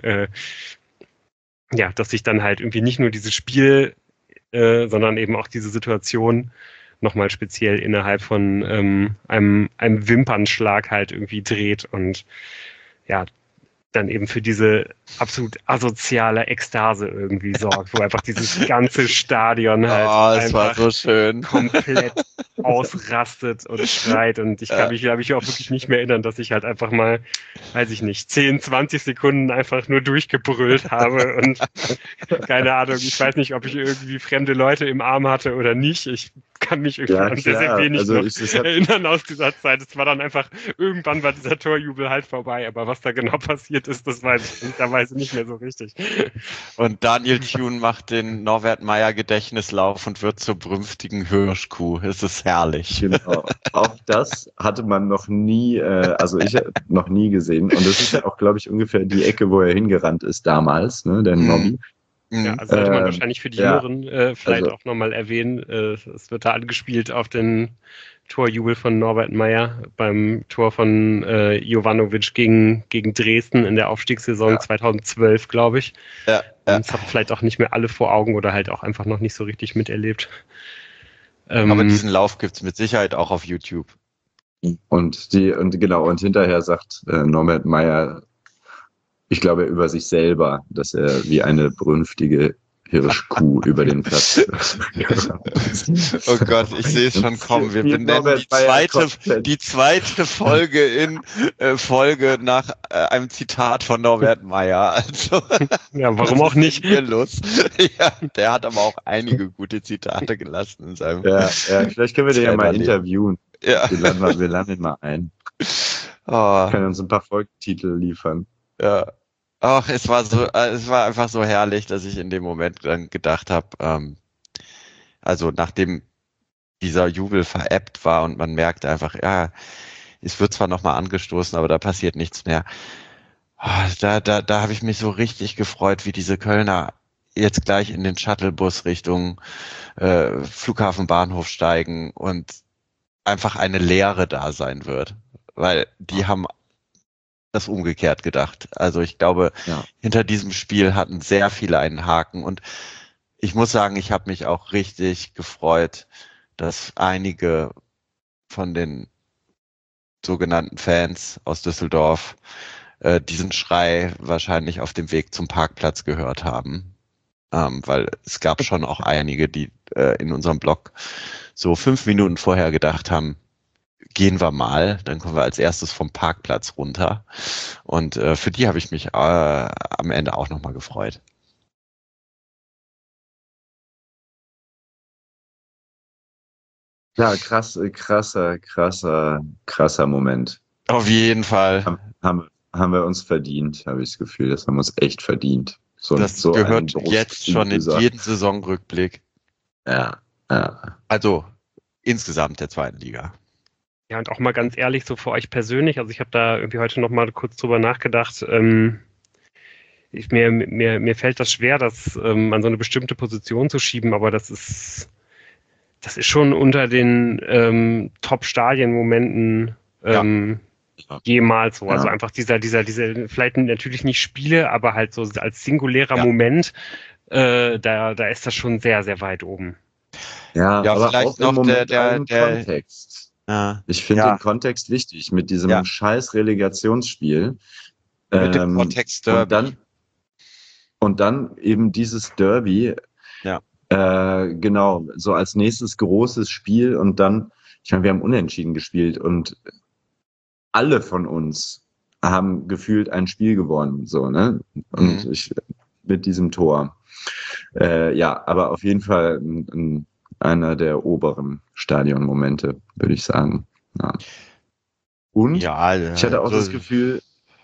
[SPEAKER 1] dass sich dann halt irgendwie nicht nur dieses Spiel, sondern eben auch diese Situation nochmal speziell innerhalb von einem Wimpernschlag halt irgendwie dreht und ja, dann eben für diese absolut asoziale Ekstase irgendwie sorgt, wo einfach dieses ganze Stadion halt
[SPEAKER 3] es war
[SPEAKER 1] einfach
[SPEAKER 3] so schön.
[SPEAKER 1] komplett ausrastet und schreit und ich kann mich, glaube ich, auch wirklich nicht mehr erinnern, dass ich halt einfach mal, weiß ich nicht, 10, 20 Sekunden einfach nur durchgebrüllt habe und keine Ahnung, ich weiß nicht, ob ich irgendwie fremde Leute im Arm hatte oder nicht. Ich kann mich irgendwie
[SPEAKER 2] Ja,
[SPEAKER 1] an sehr, sehr
[SPEAKER 2] klar.
[SPEAKER 1] wenig
[SPEAKER 2] Also
[SPEAKER 1] noch
[SPEAKER 2] ich hab,
[SPEAKER 1] erinnern aus dieser Zeit. Es war dann einfach, irgendwann war dieser Torjubel halt vorbei, aber was da genau passiert ist, das weiß ich nicht. Da weiß ich nicht mehr so richtig.
[SPEAKER 3] Und Daniel Thune macht den Norbert Meyer Gedächtnislauf und wird zur brünftigen Hirschkuh. Es ist herrlich.
[SPEAKER 2] genau. Auch das hatte man noch nie, also ich noch nie gesehen. Und das ist ja auch, glaube ich, ungefähr die Ecke, wo er hingerannt ist damals, ne, der Nobby.
[SPEAKER 1] Ja, also sollte man wahrscheinlich für die
[SPEAKER 2] ja,
[SPEAKER 1] Jüngeren vielleicht auch nochmal erwähnen. Es wird da angespielt auf den Torjubel von Norbert Meyer beim Tor von Jovanovic gegen Dresden in der Aufstiegssaison 2012, glaube ich.
[SPEAKER 3] Ja,
[SPEAKER 1] Das haben vielleicht auch nicht mehr alle vor Augen oder halt auch einfach noch nicht so richtig miterlebt.
[SPEAKER 3] Aber diesen Lauf gibt's mit Sicherheit auch auf YouTube.
[SPEAKER 2] Und hinterher sagt Norbert Meyer, ich glaube über sich selber, dass er wie eine brünftige Hirschkuh über den Platz.
[SPEAKER 3] Oh Gott, ich sehe es schon kommen. Wir benennen die zweite Folge in Folge nach einem Zitat von Norbert Meyer. Also,
[SPEAKER 1] ja, warum auch nicht?
[SPEAKER 3] Lust. Ja, der hat aber auch einige gute Zitate gelassen in seinem.
[SPEAKER 2] Ja, vielleicht können wir den ja mal interviewen.
[SPEAKER 3] Ja.
[SPEAKER 2] Wir laden ihn mal ein. Können uns ein paar Folgentitel liefern.
[SPEAKER 3] Ja. Ach, es war einfach so herrlich, dass ich in dem Moment dann gedacht habe, also nachdem dieser Jubel verebbt war und man merkte einfach, ja, es wird zwar nochmal angestoßen, aber da passiert nichts mehr. Da habe ich mich so richtig gefreut, wie diese Kölner jetzt gleich in den Shuttlebus Richtung Flughafen Bahnhof steigen und einfach eine Leere da sein wird, weil die haben das umgekehrt gedacht. Also ich glaube, hinter diesem Spiel hatten sehr viele einen Haken und ich muss sagen, ich habe mich auch richtig gefreut, dass einige von den sogenannten Fans aus Düsseldorf diesen Schrei wahrscheinlich auf dem Weg zum Parkplatz gehört haben, weil es gab schon auch einige, die in unserem Blog so 5 Minuten vorher gedacht haben, gehen wir mal, dann kommen wir als erstes vom Parkplatz runter. Und für die habe ich mich am Ende auch nochmal gefreut.
[SPEAKER 2] Ja, krasser Moment.
[SPEAKER 3] Auf jeden Fall.
[SPEAKER 2] Haben wir uns verdient, habe ich das Gefühl. Das haben wir uns echt verdient.
[SPEAKER 3] Das gehört jetzt schon in jeden Saisonrückblick.
[SPEAKER 2] Ja.
[SPEAKER 3] Also insgesamt der zweiten Liga.
[SPEAKER 1] Ja, und auch mal ganz ehrlich, so für euch persönlich, also ich habe da irgendwie heute noch mal kurz drüber nachgedacht, mir fällt das schwer, das an so eine bestimmte Position zu schieben, aber das ist schon unter den Top-Stadien-Momenten jemals so. Also einfach diese, vielleicht natürlich nicht Spiele, aber halt so als singulärer Moment, da ist das schon sehr, sehr weit oben.
[SPEAKER 2] Ja, aber
[SPEAKER 3] vielleicht
[SPEAKER 2] auch
[SPEAKER 3] noch der
[SPEAKER 2] Kontext.
[SPEAKER 3] Ja.
[SPEAKER 2] Ich finde den Kontext wichtig mit diesem scheiß Relegationsspiel.
[SPEAKER 3] Mit dem Kontext Derby.
[SPEAKER 2] Und dann eben dieses Derby.
[SPEAKER 3] Ja.
[SPEAKER 2] Genau, so als nächstes großes Spiel und dann, ich meine, wir haben unentschieden gespielt und alle von uns haben gefühlt ein Spiel gewonnen, so, ne? Und mit diesem Tor. Aber auf jeden Fall einer der oberen Stadionmomente, würde ich sagen. Ja. Und ich hatte auch das Gefühl,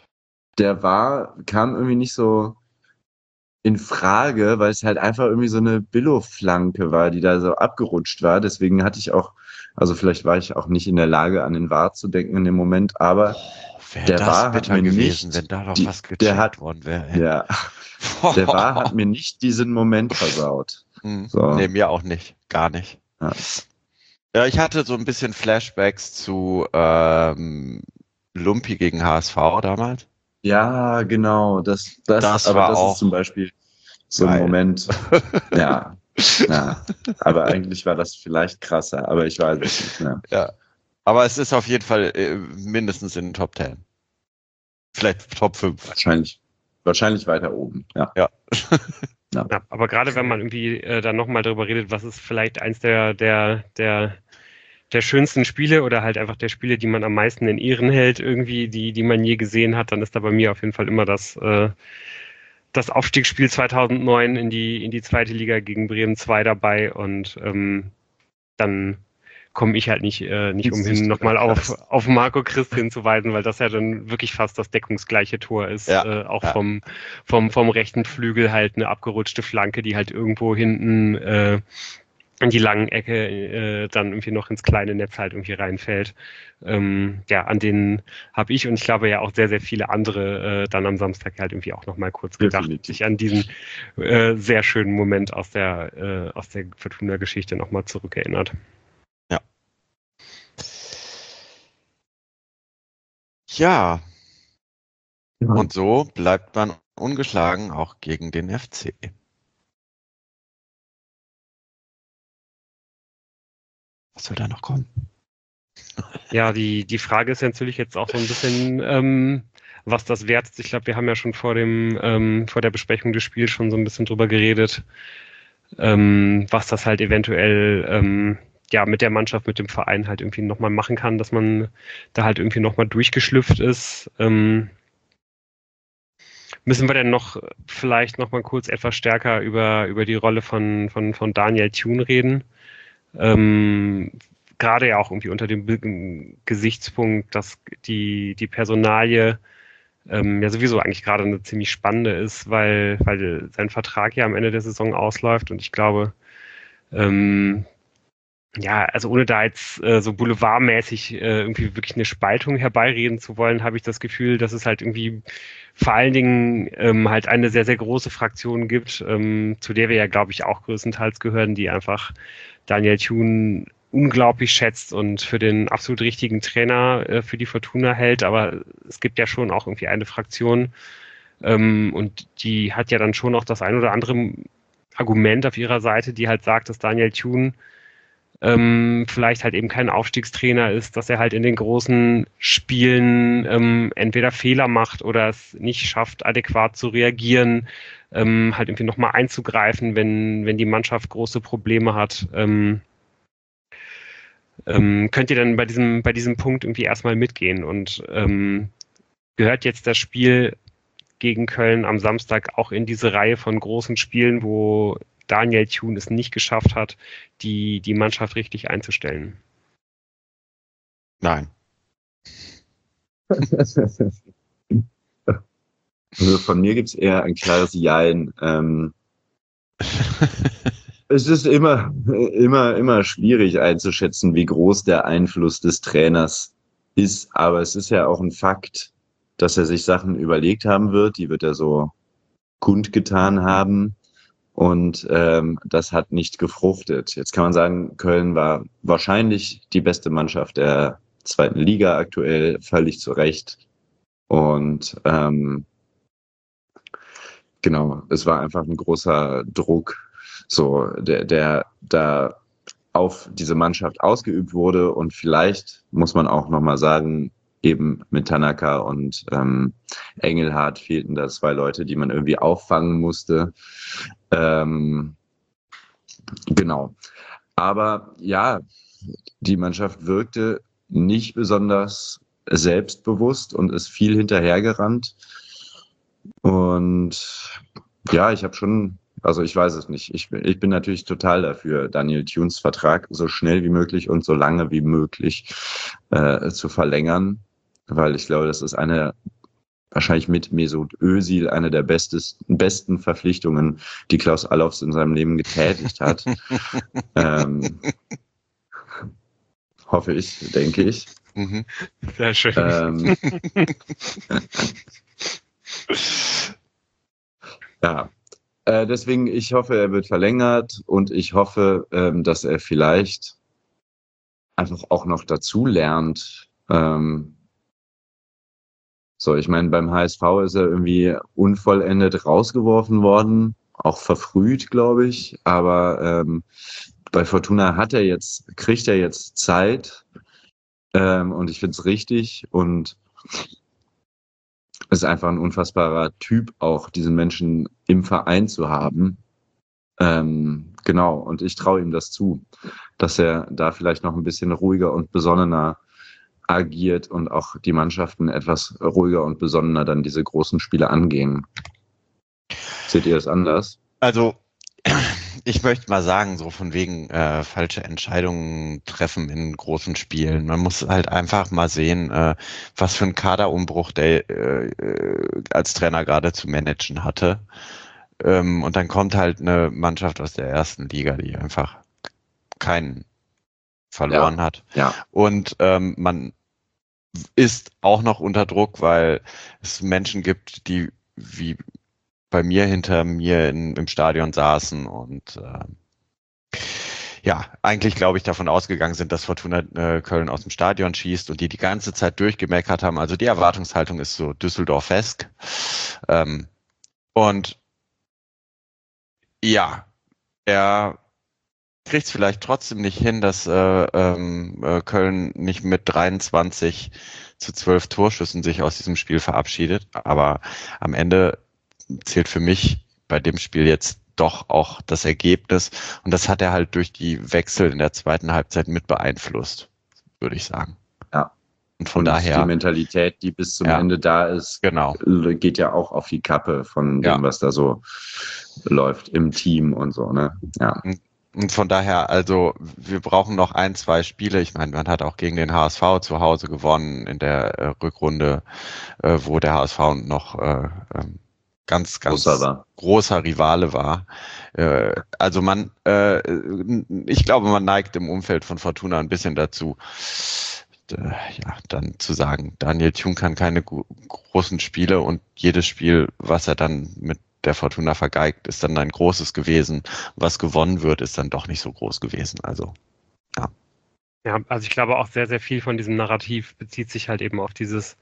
[SPEAKER 2] kam irgendwie nicht so in Frage, weil es halt einfach irgendwie so eine Billo-Flanke war, die da so abgerutscht war. Deswegen hatte ich auch, also vielleicht war ich auch nicht in der Lage, an den VAR zu denken in dem Moment, aber
[SPEAKER 3] der VAR hat mir gewesen, wenn da noch was gecheckt worden wäre.
[SPEAKER 2] Ja, der VAR hat mir nicht diesen Moment versaut.
[SPEAKER 3] So. Nee, mir auch nicht. Gar nicht. Ja, ich hatte so ein bisschen Flashbacks zu Lumpi gegen HSV damals.
[SPEAKER 2] Ja, genau. Das
[SPEAKER 3] war auch
[SPEAKER 2] ist zum Beispiel so ein Moment. Ja, Ja, aber eigentlich war das vielleicht krasser, aber ich weiß es nicht mehr.
[SPEAKER 3] Ja. Aber es ist auf jeden Fall mindestens in den Top 10. Vielleicht Top 5.
[SPEAKER 2] Wahrscheinlich weiter oben, ja.
[SPEAKER 3] Ja.
[SPEAKER 1] Ja, aber gerade wenn man irgendwie dann nochmal darüber redet, was ist vielleicht eins der schönsten Spiele oder halt einfach der Spiele, die man am meisten in Ehren hält, irgendwie, die man je gesehen hat, dann ist da bei mir auf jeden Fall immer das Aufstiegsspiel 2009 in die zweite Liga gegen Bremen 2 dabei und dann komme ich halt nicht umhin, nochmal auf Marco Christ hinzuweisen, weil das ja dann wirklich fast das deckungsgleiche Tor ist.
[SPEAKER 3] Ja,
[SPEAKER 1] auch
[SPEAKER 3] ja.
[SPEAKER 1] vom rechten Flügel halt eine abgerutschte Flanke, die halt irgendwo hinten in die langen Ecke dann irgendwie noch ins kleine Netz halt irgendwie reinfällt. Ja, an denen habe ich und ich glaube ja auch sehr, sehr viele andere dann am Samstag halt irgendwie auch nochmal kurz gedacht, sich an diesen sehr schönen Moment aus der Fortuna-Geschichte nochmal zurückerinnert.
[SPEAKER 3] Ja. Ja. Und so bleibt man ungeschlagen auch gegen den FC. Was soll da noch kommen?
[SPEAKER 1] Ja, die Frage ist ja natürlich jetzt auch so ein bisschen, was das wert ist. Ich glaube, wir haben ja schon vor der Besprechung des Spiels schon so ein bisschen drüber geredet, was das halt eventuell ja mit der Mannschaft, mit dem Verein halt irgendwie nochmal machen kann, dass man da halt irgendwie nochmal durchgeschlüpft ist. Müssen wir denn noch vielleicht nochmal kurz etwas stärker über die Rolle von Daniel Thune reden? Gerade ja auch irgendwie unter dem Gesichtspunkt, dass die Personalie ja sowieso eigentlich gerade eine ziemlich spannende ist, weil sein Vertrag ja am Ende der Saison ausläuft und ich glaube, ja, also ohne da jetzt so boulevardmäßig irgendwie wirklich eine Spaltung herbeireden zu wollen, habe ich das Gefühl, dass es halt irgendwie vor allen Dingen halt eine sehr, sehr große Fraktion gibt, zu der wir ja, glaube ich, auch größtenteils gehören, die einfach Daniel Thune unglaublich schätzt und für den absolut richtigen Trainer für die Fortuna hält. Aber es gibt ja schon auch irgendwie eine Fraktion und die hat ja dann schon auch das ein oder andere Argument auf ihrer Seite, die halt sagt, dass Daniel Thune vielleicht halt eben kein Aufstiegstrainer ist, dass er halt in den großen Spielen entweder Fehler macht oder es nicht schafft, adäquat zu reagieren, halt irgendwie nochmal einzugreifen, wenn die Mannschaft große Probleme hat. Könnt ihr dann bei diesem Punkt irgendwie erstmal mitgehen und gehört jetzt das Spiel gegen Köln am Samstag auch in diese Reihe von großen Spielen, wo Daniel Thune es nicht geschafft hat, die Mannschaft richtig einzustellen?
[SPEAKER 3] Nein.
[SPEAKER 2] Also von mir gibt es eher ein klares Jein. Es ist immer schwierig einzuschätzen, wie groß der Einfluss des Trainers ist. Aber es ist ja auch ein Fakt, dass er sich Sachen überlegt haben wird. Die wird er so kundgetan haben. Und das hat nicht gefruchtet. Jetzt kann man sagen, Köln war wahrscheinlich die beste Mannschaft der zweiten Liga aktuell, völlig zu Recht. Und genau, es war einfach ein großer Druck, so der da auf diese Mannschaft ausgeübt wurde. Und vielleicht muss man auch nochmal sagen, eben mit Tanaka und Engelhardt fehlten da zwei Leute, die man irgendwie auffangen musste. Genau. Aber ja, die Mannschaft wirkte nicht besonders selbstbewusst und ist viel hinterhergerannt. Und ja, ich habe schon, also ich weiß es nicht. Ich bin natürlich total dafür, Daniel Thunes Vertrag so schnell wie möglich und so lange wie möglich zu verlängern, weil ich glaube, das ist wahrscheinlich mit Mesut Özil eine der besten Verpflichtungen, die Klaus Allofs in seinem Leben getätigt hat. Hoffe ich, denke ich.
[SPEAKER 1] Mhm. Sehr schön.
[SPEAKER 2] Ja, deswegen, ich hoffe, er wird verlängert und ich hoffe, dass er vielleicht einfach auch noch dazu lernt. So, ich meine, beim HSV ist er irgendwie unvollendet rausgeworfen worden. auch verfrüht, glaube ich. Aber bei Fortuna kriegt er jetzt Zeit. Und ich finde es richtig und ist einfach ein unfassbarer Typ, auch diesen Menschen im Verein zu haben. Genau, und ich traue ihm das zu, dass er da vielleicht noch ein bisschen ruhiger und besonnener agiert und auch die Mannschaften etwas ruhiger und besonnener dann diese großen Spiele angehen. Seht ihr das anders?
[SPEAKER 3] Also, ich möchte mal sagen, so von wegen falsche Entscheidungen treffen in großen Spielen. Man muss halt einfach mal sehen, was für einen Kaderumbruch der als Trainer gerade zu managen hatte. Und dann kommt halt eine Mannschaft aus der ersten Liga, die einfach keinen verloren hat.
[SPEAKER 2] Ja.
[SPEAKER 3] Und man ist auch noch unter Druck, weil es Menschen gibt, die wie bei mir hinter mir im Stadion saßen und ja, eigentlich glaube ich davon ausgegangen sind, dass Fortuna Köln aus dem Stadion schießt und die ganze Zeit durchgemeckert haben. Also die Erwartungshaltung ist so Düsseldorf-esk. Und ja, er kriegt es vielleicht trotzdem nicht hin, dass Köln nicht mit 23-12 Torschüssen sich aus diesem Spiel verabschiedet. Aber am Ende zählt für mich bei dem Spiel jetzt doch auch das Ergebnis. Und das hat er halt durch die Wechsel in der zweiten Halbzeit mit beeinflusst, würde ich sagen.
[SPEAKER 2] Ja.
[SPEAKER 3] Und von daher.
[SPEAKER 2] Die Mentalität, die bis zum Ende da ist,
[SPEAKER 3] genau,
[SPEAKER 2] geht ja auch auf die Kappe von dem, was da so läuft im Team und so, ne? Ja.
[SPEAKER 3] Und von daher, also wir brauchen noch 1-2 Spiele. Ich meine, man hat auch gegen den HSV zu Hause gewonnen in der Rückrunde, wo der HSV noch ganz großer Rivale war. Also ich glaube, man neigt im Umfeld von Fortuna ein bisschen dazu, dann zu sagen, Daniel Thun kann keine großen Spiele und jedes Spiel, was er dann mit der Fortuna vergeigt, ist dann ein großes gewesen. Was gewonnen wird, ist dann doch nicht so groß gewesen. Also, ja.
[SPEAKER 1] Ja, also ich glaube auch sehr, sehr viel von diesem Narrativ bezieht sich halt eben auf dieses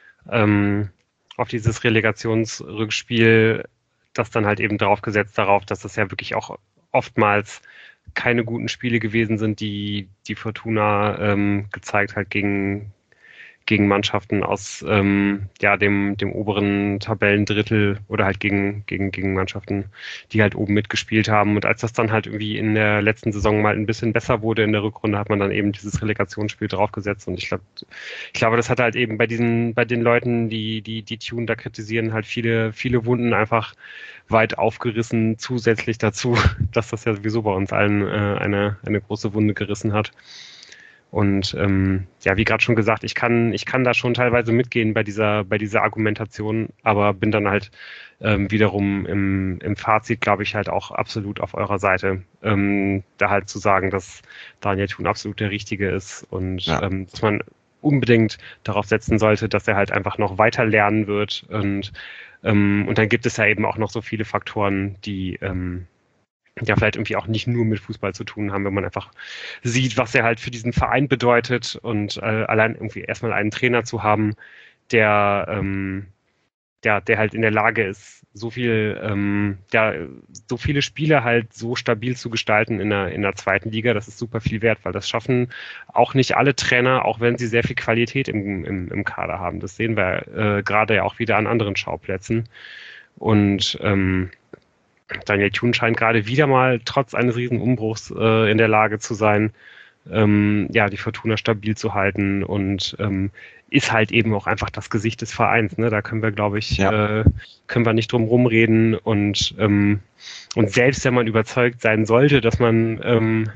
[SPEAKER 1] Relegationsrückspiel, das dann halt eben draufgesetzt darauf, dass das ja wirklich auch oftmals keine guten Spiele gewesen sind, die Fortuna gezeigt hat gegen Mannschaften aus dem oberen Tabellendrittel oder halt gegen Mannschaften, die halt oben mitgespielt haben. Und als das dann halt irgendwie in der letzten Saison mal ein bisschen besser wurde in der Rückrunde, hat man dann eben dieses Relegationsspiel draufgesetzt. Und ich glaube, das hat halt eben bei den Leuten, die Thun da kritisieren, halt viele Wunden einfach weit aufgerissen, zusätzlich dazu, dass das ja sowieso bei uns allen eine große Wunde gerissen hat. Und wie gerade schon gesagt, ich kann da schon teilweise mitgehen bei dieser Argumentation, aber bin dann halt wiederum im Fazit, glaube ich, halt auch absolut auf eurer Seite, da halt zu sagen, dass Daniel Thun absolut der Richtige ist und dass man unbedingt darauf setzen sollte, dass er halt einfach noch weiter lernen wird und dann gibt es ja eben auch noch so viele Faktoren, die vielleicht irgendwie auch nicht nur mit Fußball zu tun haben, wenn man einfach sieht, was er halt für diesen Verein bedeutet und allein irgendwie erstmal einen Trainer zu haben, der halt in der Lage ist, so viele Spiele halt so stabil zu gestalten in der zweiten Liga, das ist super viel wert, weil das schaffen auch nicht alle Trainer, auch wenn sie sehr viel Qualität im Kader haben. Das sehen wir gerade ja auch wieder an anderen Schauplätzen. Und Daniel Thun scheint gerade wieder mal trotz eines riesen Umbruchs in der Lage zu sein, die Fortuna stabil zu halten und ist halt eben auch einfach das Gesicht des Vereins. Ne? Da können wir, glaube ich, können wir nicht drum rumreden und selbst wenn man überzeugt sein sollte, dass man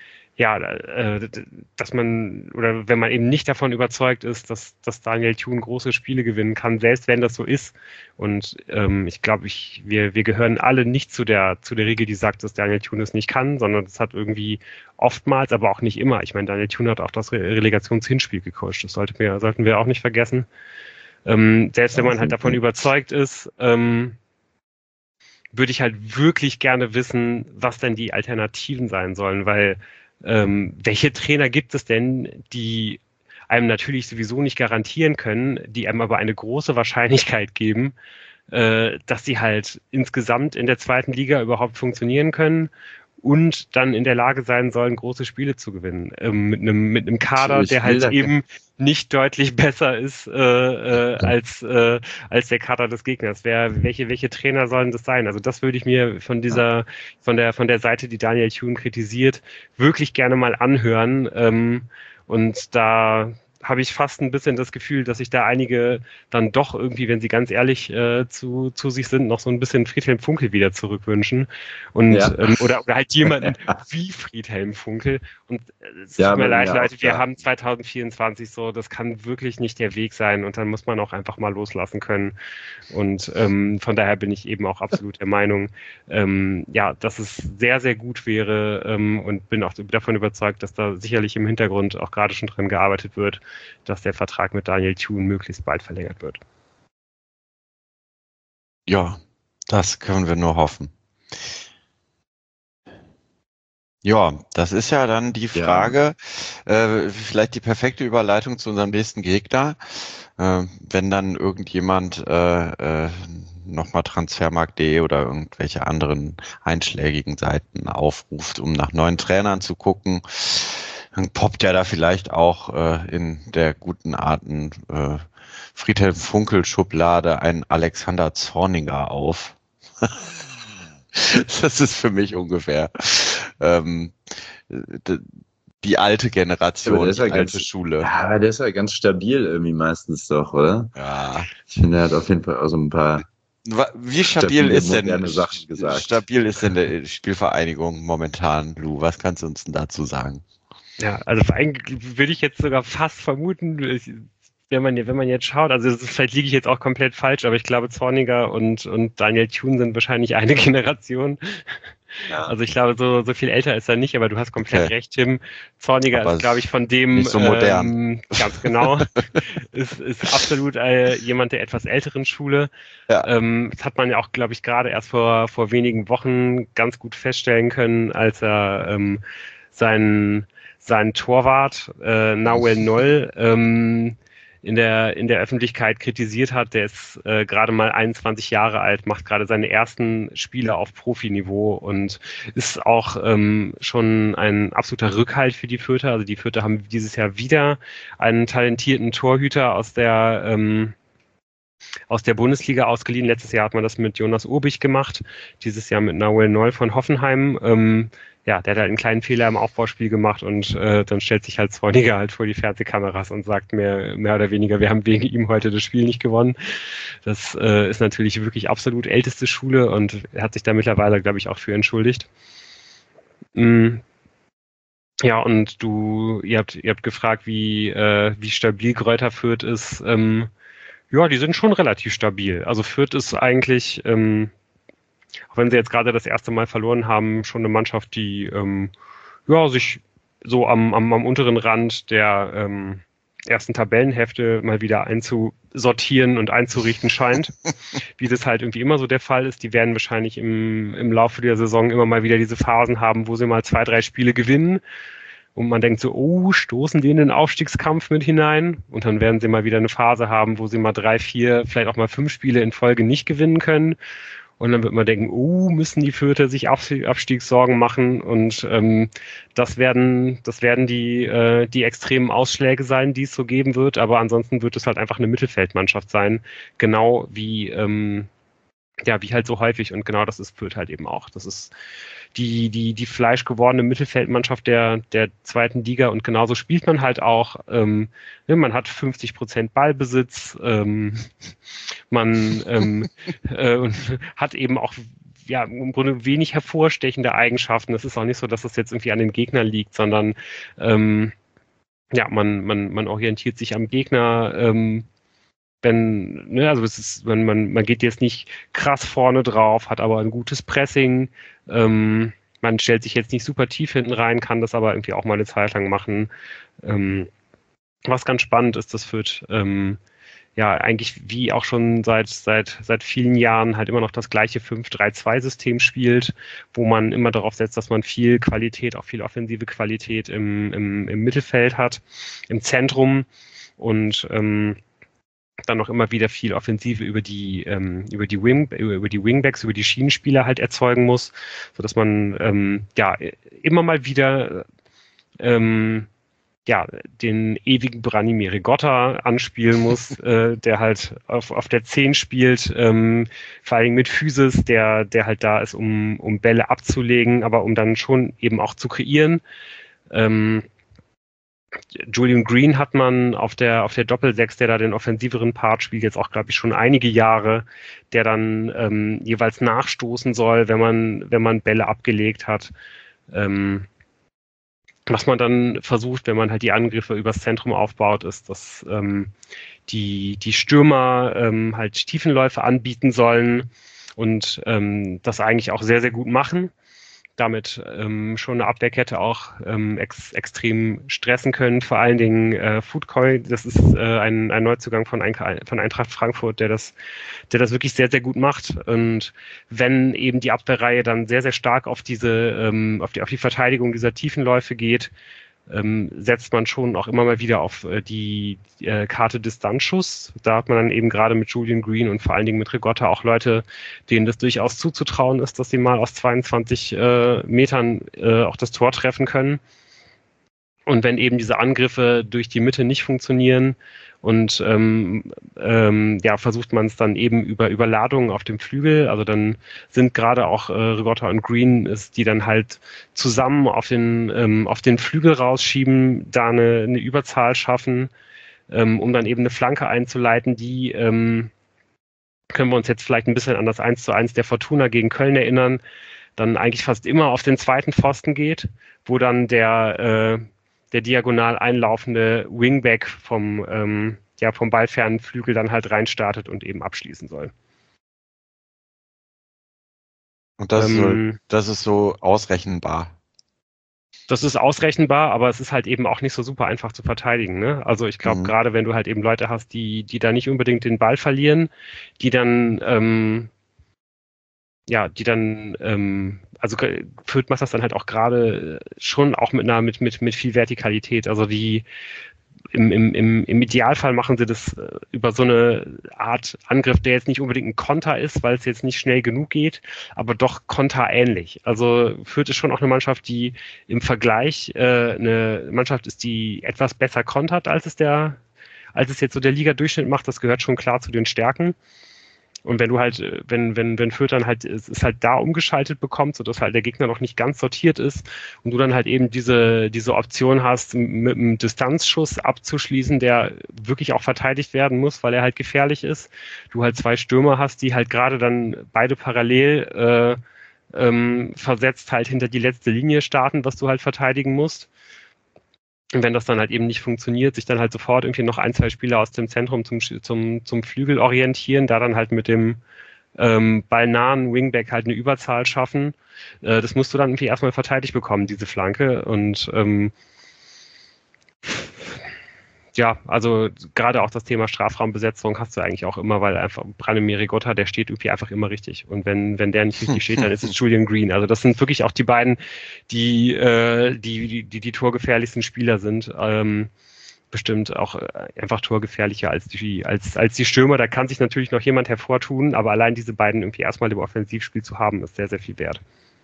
[SPEAKER 1] dass man, oder wenn man eben nicht davon überzeugt ist, dass Daniel Thun große Spiele gewinnen kann, selbst wenn das so ist. Und ich glaube, wir gehören alle nicht zu der Regel, die sagt, dass Daniel Thun es nicht kann, sondern das hat irgendwie oftmals, aber auch nicht immer. Ich meine, Daniel Thun hat auch das Relegationshinspiel gecoacht. Das sollten wir auch nicht vergessen. Selbst wenn man halt davon überzeugt ist, würde ich halt wirklich gerne wissen, was denn die Alternativen sein sollen, weil welche Trainer gibt es denn, die einem natürlich sowieso nicht garantieren können, die einem aber eine große Wahrscheinlichkeit geben, dass sie halt insgesamt in der zweiten Liga überhaupt funktionieren können und dann in der Lage sein sollen, große Spiele zu gewinnen. Mit einem Kader, der halt eben nicht deutlich besser ist als der Kader des Gegners. Welche Trainer sollen das sein? Also das würde ich mir von der Seite, die Daniel Thune kritisiert, wirklich gerne mal anhören. Und da habe ich fast ein bisschen das Gefühl, dass sich da einige dann doch irgendwie, wenn sie ganz ehrlich zu sich sind, noch so ein bisschen Friedhelm Funkel wieder zurückwünschen. Und oder halt jemanden wie Friedhelm Funkel. Und es tut mir leid, Leute, wir haben 2024 so, das kann wirklich nicht der Weg sein. Und dann muss man auch einfach mal loslassen können. Und von daher bin ich eben auch absolut der Meinung, dass es sehr, sehr gut wäre und bin auch davon überzeugt, dass da sicherlich im Hintergrund auch gerade schon dran gearbeitet wird, dass der Vertrag mit Daniel Thune möglichst bald verlängert wird.
[SPEAKER 3] Ja, das können wir nur hoffen. Ja, das ist ja dann die Frage, vielleicht die perfekte Überleitung zu unserem nächsten Gegner. Wenn dann irgendjemand nochmal transfermarkt.de oder irgendwelche anderen einschlägigen Seiten aufruft, um nach neuen Trainern zu gucken, dann poppt ja da vielleicht auch in der guten Arten Friedhelm Funkel-Schublade ein Alexander Zorniger auf. Das ist für mich ungefähr die alte Generation, die alte Schule.
[SPEAKER 2] Ja, aber der ist ja ganz stabil irgendwie meistens doch, oder?
[SPEAKER 3] Ja.
[SPEAKER 2] Ich finde, er hat auf jeden Fall auch so ein paar
[SPEAKER 3] Wie stabil ist denn
[SPEAKER 2] die
[SPEAKER 3] Spielvereinigung momentan, Lou? Was kannst du uns denn dazu sagen?
[SPEAKER 1] Ja, also eigentlich würde ich jetzt sogar fast vermuten, wenn man jetzt schaut, also vielleicht liege ich jetzt auch komplett falsch, aber ich glaube, Zorniger und Daniel Thune sind wahrscheinlich eine Generation. Ja. Also ich glaube, so viel älter ist er nicht, aber du hast komplett recht, Tim. Zorniger ist, glaube ich, von dem
[SPEAKER 3] nicht so modern.
[SPEAKER 1] Ganz genau. ist absolut jemand der etwas älteren Schule.
[SPEAKER 3] Ja.
[SPEAKER 1] Das hat man ja auch, glaube ich, gerade erst vor wenigen Wochen ganz gut feststellen können, als er seinen Torwart Nahuel Noll in der Öffentlichkeit kritisiert hat. Der ist gerade mal 21 Jahre alt, macht gerade seine ersten Spiele auf Profiniveau und ist auch schon ein absoluter Rückhalt für die Fürther. Also die Fürther haben dieses Jahr wieder einen talentierten Torhüter aus der Bundesliga ausgeliehen. Letztes Jahr hat man das mit Jonas Urbich gemacht, dieses Jahr mit Nahuel Noll von Hoffenheim. Der hat halt einen kleinen Fehler im Aufbauspiel gemacht und dann stellt sich halt Zorniger halt vor die Fernsehkameras und sagt mehr oder weniger, wir haben wegen ihm heute das Spiel nicht gewonnen. Das ist natürlich wirklich absolut älteste Schule und er hat sich da mittlerweile, glaube ich, auch für entschuldigt. Ja, und ihr habt gefragt, wie stabil Greuther Fürth ist. Ja, die sind schon relativ stabil. Also Fürth ist eigentlich, auch wenn sie jetzt gerade das erste Mal verloren haben, schon eine Mannschaft, die sich so am unteren Rand der ersten Tabellenhälfte mal wieder einzusortieren und einzurichten scheint, wie das halt irgendwie immer so der Fall ist. Die werden wahrscheinlich im Laufe der Saison immer mal wieder diese Phasen haben, wo sie mal 2, 3 Spiele gewinnen und man denkt so, stoßen die in den Aufstiegskampf mit hinein? Und dann werden sie mal wieder eine Phase haben, wo sie mal 3, 4, vielleicht auch mal 5 Spiele in Folge nicht gewinnen können. Und dann wird man denken, müssen die Fürther sich Abstiegssorgen machen. Und das werden die extremen Ausschläge sein, die es so geben wird. Aber ansonsten wird es halt einfach eine Mittelfeldmannschaft sein. Genau wie halt so häufig. Und genau das ist Fürth halt eben auch. Das ist die fleischgewordene Mittelfeldmannschaft der zweiten Liga und genauso spielt man halt auch. Man hat 50% Ballbesitz, man hat eben auch im Grunde wenig hervorstechende Eigenschaften. Es ist auch nicht so, dass es jetzt irgendwie an den Gegnern liegt, sondern man orientiert sich am Gegner. Man geht jetzt nicht krass vorne drauf, hat aber ein gutes Pressing. Man stellt sich jetzt nicht super tief hinten rein, kann das aber irgendwie auch mal eine Zeit lang machen. Was ganz spannend ist, das Fürth eigentlich wie auch schon seit vielen Jahren halt immer noch das gleiche 5-3-2-System spielt, wo man immer darauf setzt, dass man viel Qualität, auch viel offensive Qualität im Mittelfeld hat, im Zentrum und dann noch immer wieder viel Offensive über die Wingbacks, über die Schienenspieler halt erzeugen muss, sodass man immer mal wieder den ewigen Branimir Rigotta anspielen muss, der halt auf der 10 spielt, vor allen Dingen mit Physis, der halt da ist, um Bälle abzulegen, aber um dann schon eben auch zu kreieren. Julian Green hat man auf der Doppel-6, der da den offensiveren Part spielt, jetzt auch, glaube ich, schon einige Jahre, der dann jeweils nachstoßen soll, wenn man Bälle abgelegt hat. Was man dann versucht, wenn man halt die Angriffe übers Zentrum aufbaut, ist, dass die Stürmer halt Tiefenläufe anbieten sollen und das eigentlich auch sehr, sehr gut machen. Damit schon eine Abwehrkette auch extrem stressen können. Vor allen Dingen Foodcoy, das ist ein Neuzugang von Eintracht Frankfurt, der das wirklich sehr, sehr gut macht. Und wenn eben die Abwehrreihe dann sehr, sehr stark auf die Verteidigung dieser Tiefenläufe geht, setzt man schon auch immer mal wieder auf die Karte Distanzschuss. Da hat man dann eben gerade mit Julian Green und vor allen Dingen mit Rigotta auch Leute, denen das durchaus zuzutrauen ist, dass sie mal aus 22 Metern auch das Tor treffen können. Und wenn eben diese Angriffe durch die Mitte nicht funktionieren und versucht man es dann eben über Überladungen auf dem Flügel, also dann sind gerade auch Rigotta und Green, die dann halt zusammen auf den Flügel rausschieben, da eine Überzahl schaffen, um dann eben eine Flanke einzuleiten, die können wir uns jetzt vielleicht ein bisschen an das 1:1 der Fortuna gegen Köln erinnern, dann eigentlich fast immer auf den zweiten Pfosten geht, wo dann der diagonal einlaufende Wingback vom ballfernen Flügel dann halt reinstartet und eben abschließen soll.
[SPEAKER 3] Und das ist so ausrechenbar.
[SPEAKER 1] Das ist ausrechenbar, aber es ist halt eben auch nicht so super einfach zu verteidigen. Ne? Also ich glaube, gerade wenn du halt eben Leute hast, die da nicht unbedingt den Ball verlieren, also Fürth macht das dann halt auch gerade schon auch mit viel Vertikalität. Also im Idealfall machen sie das über so eine Art Angriff, der jetzt nicht unbedingt ein Konter ist, weil es jetzt nicht schnell genug geht, aber doch konterähnlich. Also Fürth ist schon auch eine Mannschaft, die im Vergleich eine Mannschaft ist, die etwas besser kontert, als es jetzt so der Liga-Durchschnitt macht. Das gehört schon klar zu den Stärken. Und wenn du halt, wenn Fürth dann halt es halt da umgeschaltet bekommt, sodass halt der Gegner noch nicht ganz sortiert ist und du dann halt eben diese Option hast, mit einem Distanzschuss abzuschließen, der wirklich auch verteidigt werden muss, weil er halt gefährlich ist. Du halt 2 Stürmer hast, die halt gerade dann beide parallel versetzt halt hinter die letzte Linie starten, was du halt verteidigen musst. Und wenn das dann halt eben nicht funktioniert, sich dann halt sofort irgendwie noch 1, 2 Spieler aus dem Zentrum zum Flügel orientieren, da dann halt mit dem ballnahen Wingback halt eine Überzahl schaffen. Das musst du dann irgendwie erstmal verteidigt bekommen, diese Flanke. Und also gerade auch das Thema Strafraumbesetzung hast du eigentlich auch immer, weil einfach Branimir Rigotta, der steht irgendwie einfach immer richtig. Und wenn der nicht richtig steht, dann ist es Julian Green. Also das sind wirklich auch die beiden, die torgefährlichsten Spieler sind. Bestimmt auch einfach torgefährlicher als die Stürmer. Da kann sich natürlich noch jemand hervortun, aber allein diese beiden irgendwie erstmal im Offensivspiel zu haben, ist sehr, sehr viel wert.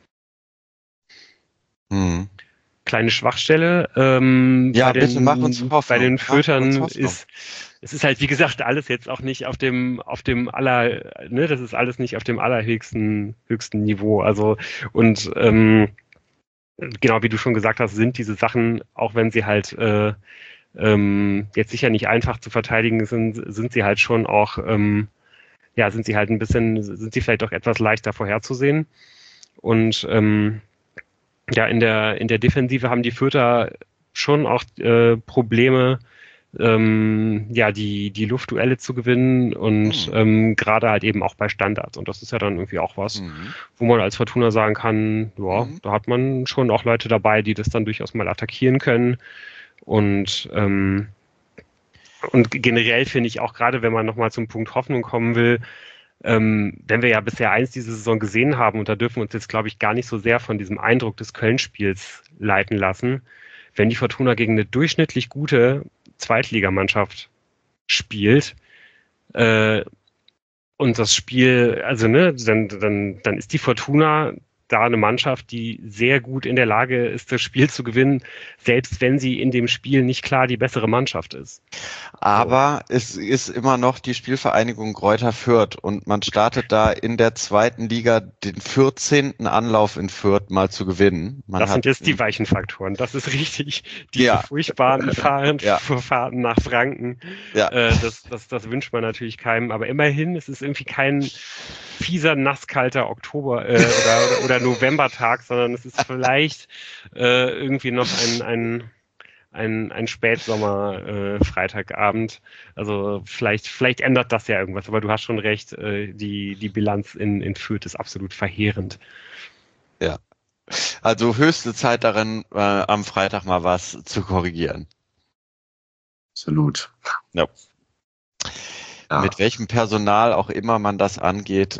[SPEAKER 1] Kleine Schwachstelle.
[SPEAKER 3] Bitte mach uns Hoffnung.
[SPEAKER 1] Bei den Fürthern es ist halt, wie gesagt, alles jetzt auch nicht auf dem das ist alles nicht auf dem allerhöchsten Niveau. Also, und genau wie du schon gesagt hast, sind diese Sachen, auch wenn sie halt jetzt sicher nicht einfach zu verteidigen sind sie halt schon auch, sind sie vielleicht auch etwas leichter vorherzusehen. Und in der Defensive haben die Fürther schon auch Probleme, die Luftduelle zu gewinnen und gerade halt eben auch bei Standards. Und das ist ja dann irgendwie auch was, wo man als Fortuna sagen kann, da hat man schon auch Leute dabei, die das dann durchaus mal attackieren können. Und generell finde ich auch gerade, wenn man nochmal zum Punkt Hoffnung kommen will, wenn wir ja bisher eins diese Saison gesehen haben, und da dürfen wir uns jetzt, glaube ich, gar nicht so sehr von diesem Eindruck des Köln-Spiels leiten lassen, wenn die Fortuna gegen eine durchschnittlich gute Zweitligamannschaft spielt, Und das Spiel, also ne, dann ist die Fortuna da eine Mannschaft, die sehr gut in der Lage ist, das Spiel zu gewinnen, selbst wenn sie in dem Spiel nicht klar die bessere Mannschaft ist.
[SPEAKER 3] Aber es ist immer noch die Spielvereinigung Greuther Fürth und man startet da in der zweiten Liga den 14. Anlauf in Fürth mal zu gewinnen.
[SPEAKER 1] Das sind jetzt die weichen Faktoren, das ist richtig. Diese furchtbaren Fahrten nach Franken, das wünscht man natürlich keinem, aber immerhin, es ist irgendwie kein fieser, nasskalter Oktober oder Novembertag, sondern es ist vielleicht irgendwie noch ein Spätsommer Freitagabend. Also vielleicht ändert das ja irgendwas, aber du hast schon recht, die Bilanz in Fürth ist absolut verheerend.
[SPEAKER 3] Ja, also höchste Zeit darin, am Freitag mal was zu korrigieren.
[SPEAKER 2] Absolut.
[SPEAKER 3] Ja. Mit welchem Personal auch immer man das angeht,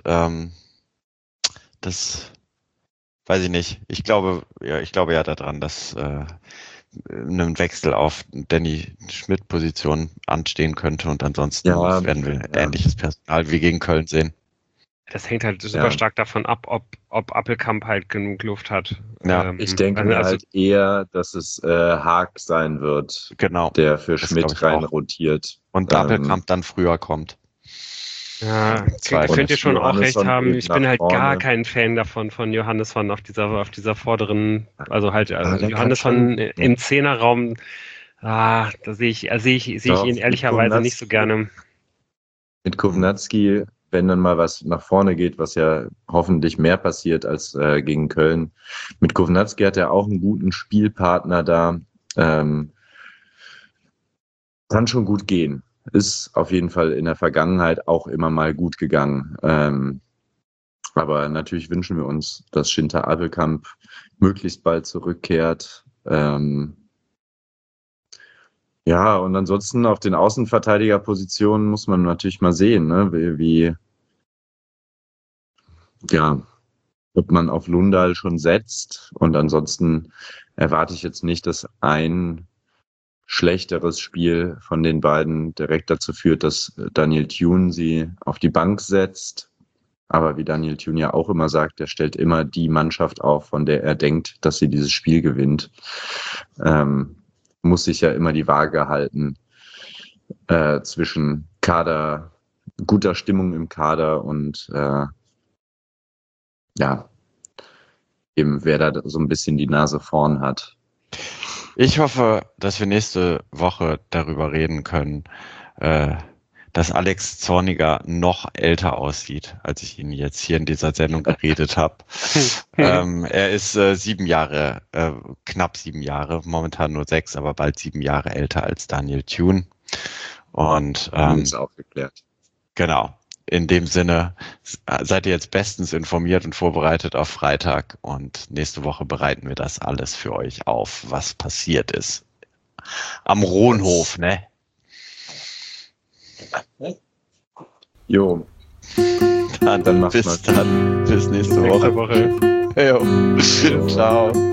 [SPEAKER 3] das weiß ich nicht. Ich glaube ja daran, dass ein Wechsel auf Danny Schmidt-Position anstehen könnte und ansonsten werden wir ähnliches Personal wie gegen Köln sehen.
[SPEAKER 1] Das hängt halt super stark davon ab, ob Appelkamp halt genug Luft hat.
[SPEAKER 2] Ja, ich denke mir halt eher, dass es Haag sein wird, der für Schmidt rein rotiert.
[SPEAKER 3] Und Appelkamp dann früher kommt.
[SPEAKER 1] Ja, könnt ihr schon auch recht haben. Ich bin halt gar kein Fan davon, von Johannesson auf dieser vorderen, also halt Johannesson im Zehnerraum, da sehe ich ihn ehrlicherweise nicht so gerne.
[SPEAKER 2] Mit Kownacki, wenn dann mal was nach vorne geht, was ja hoffentlich mehr passiert als gegen Köln. Mit Kownacki hat er auch einen guten Spielpartner da. Kann schon gut gehen. Ist auf jeden Fall in der Vergangenheit auch immer mal gut gegangen. Aber natürlich wünschen wir uns, dass Schinter Appelkamp möglichst bald zurückkehrt. Ja, und ansonsten auf den Außenverteidigerpositionen muss man natürlich mal sehen, ne, ob man auf Lundahl schon setzt. Und ansonsten erwarte ich jetzt nicht, dass ein schlechteres Spiel von den beiden direkt dazu führt, dass Daniel Thune sie auf die Bank setzt. Aber wie Daniel Thune ja auch immer sagt, er stellt immer die Mannschaft auf, von der er denkt, dass sie dieses Spiel gewinnt. Muss sich ja immer die Waage halten zwischen guter Stimmung im Kader und eben wer da so ein bisschen die Nase vorn hat.
[SPEAKER 3] Ich hoffe, dass wir nächste Woche darüber reden können, dass Alex Zorniger noch älter aussieht, als ich ihn jetzt hier in dieser Sendung geredet habe. Er ist 7 Jahre, knapp 7 Jahre, momentan nur 6, aber bald 7 Jahre älter als Daniel Thune. Und
[SPEAKER 2] ist auch geklärt.
[SPEAKER 3] Genau. In dem Sinne seid ihr jetzt bestens informiert und vorbereitet auf Freitag und nächste Woche bereiten wir das alles für euch auf, was passiert ist. Am Rohnhof, ne?
[SPEAKER 2] Jo.
[SPEAKER 3] Dann bis nächste Woche.
[SPEAKER 1] Jo.
[SPEAKER 3] Ciao.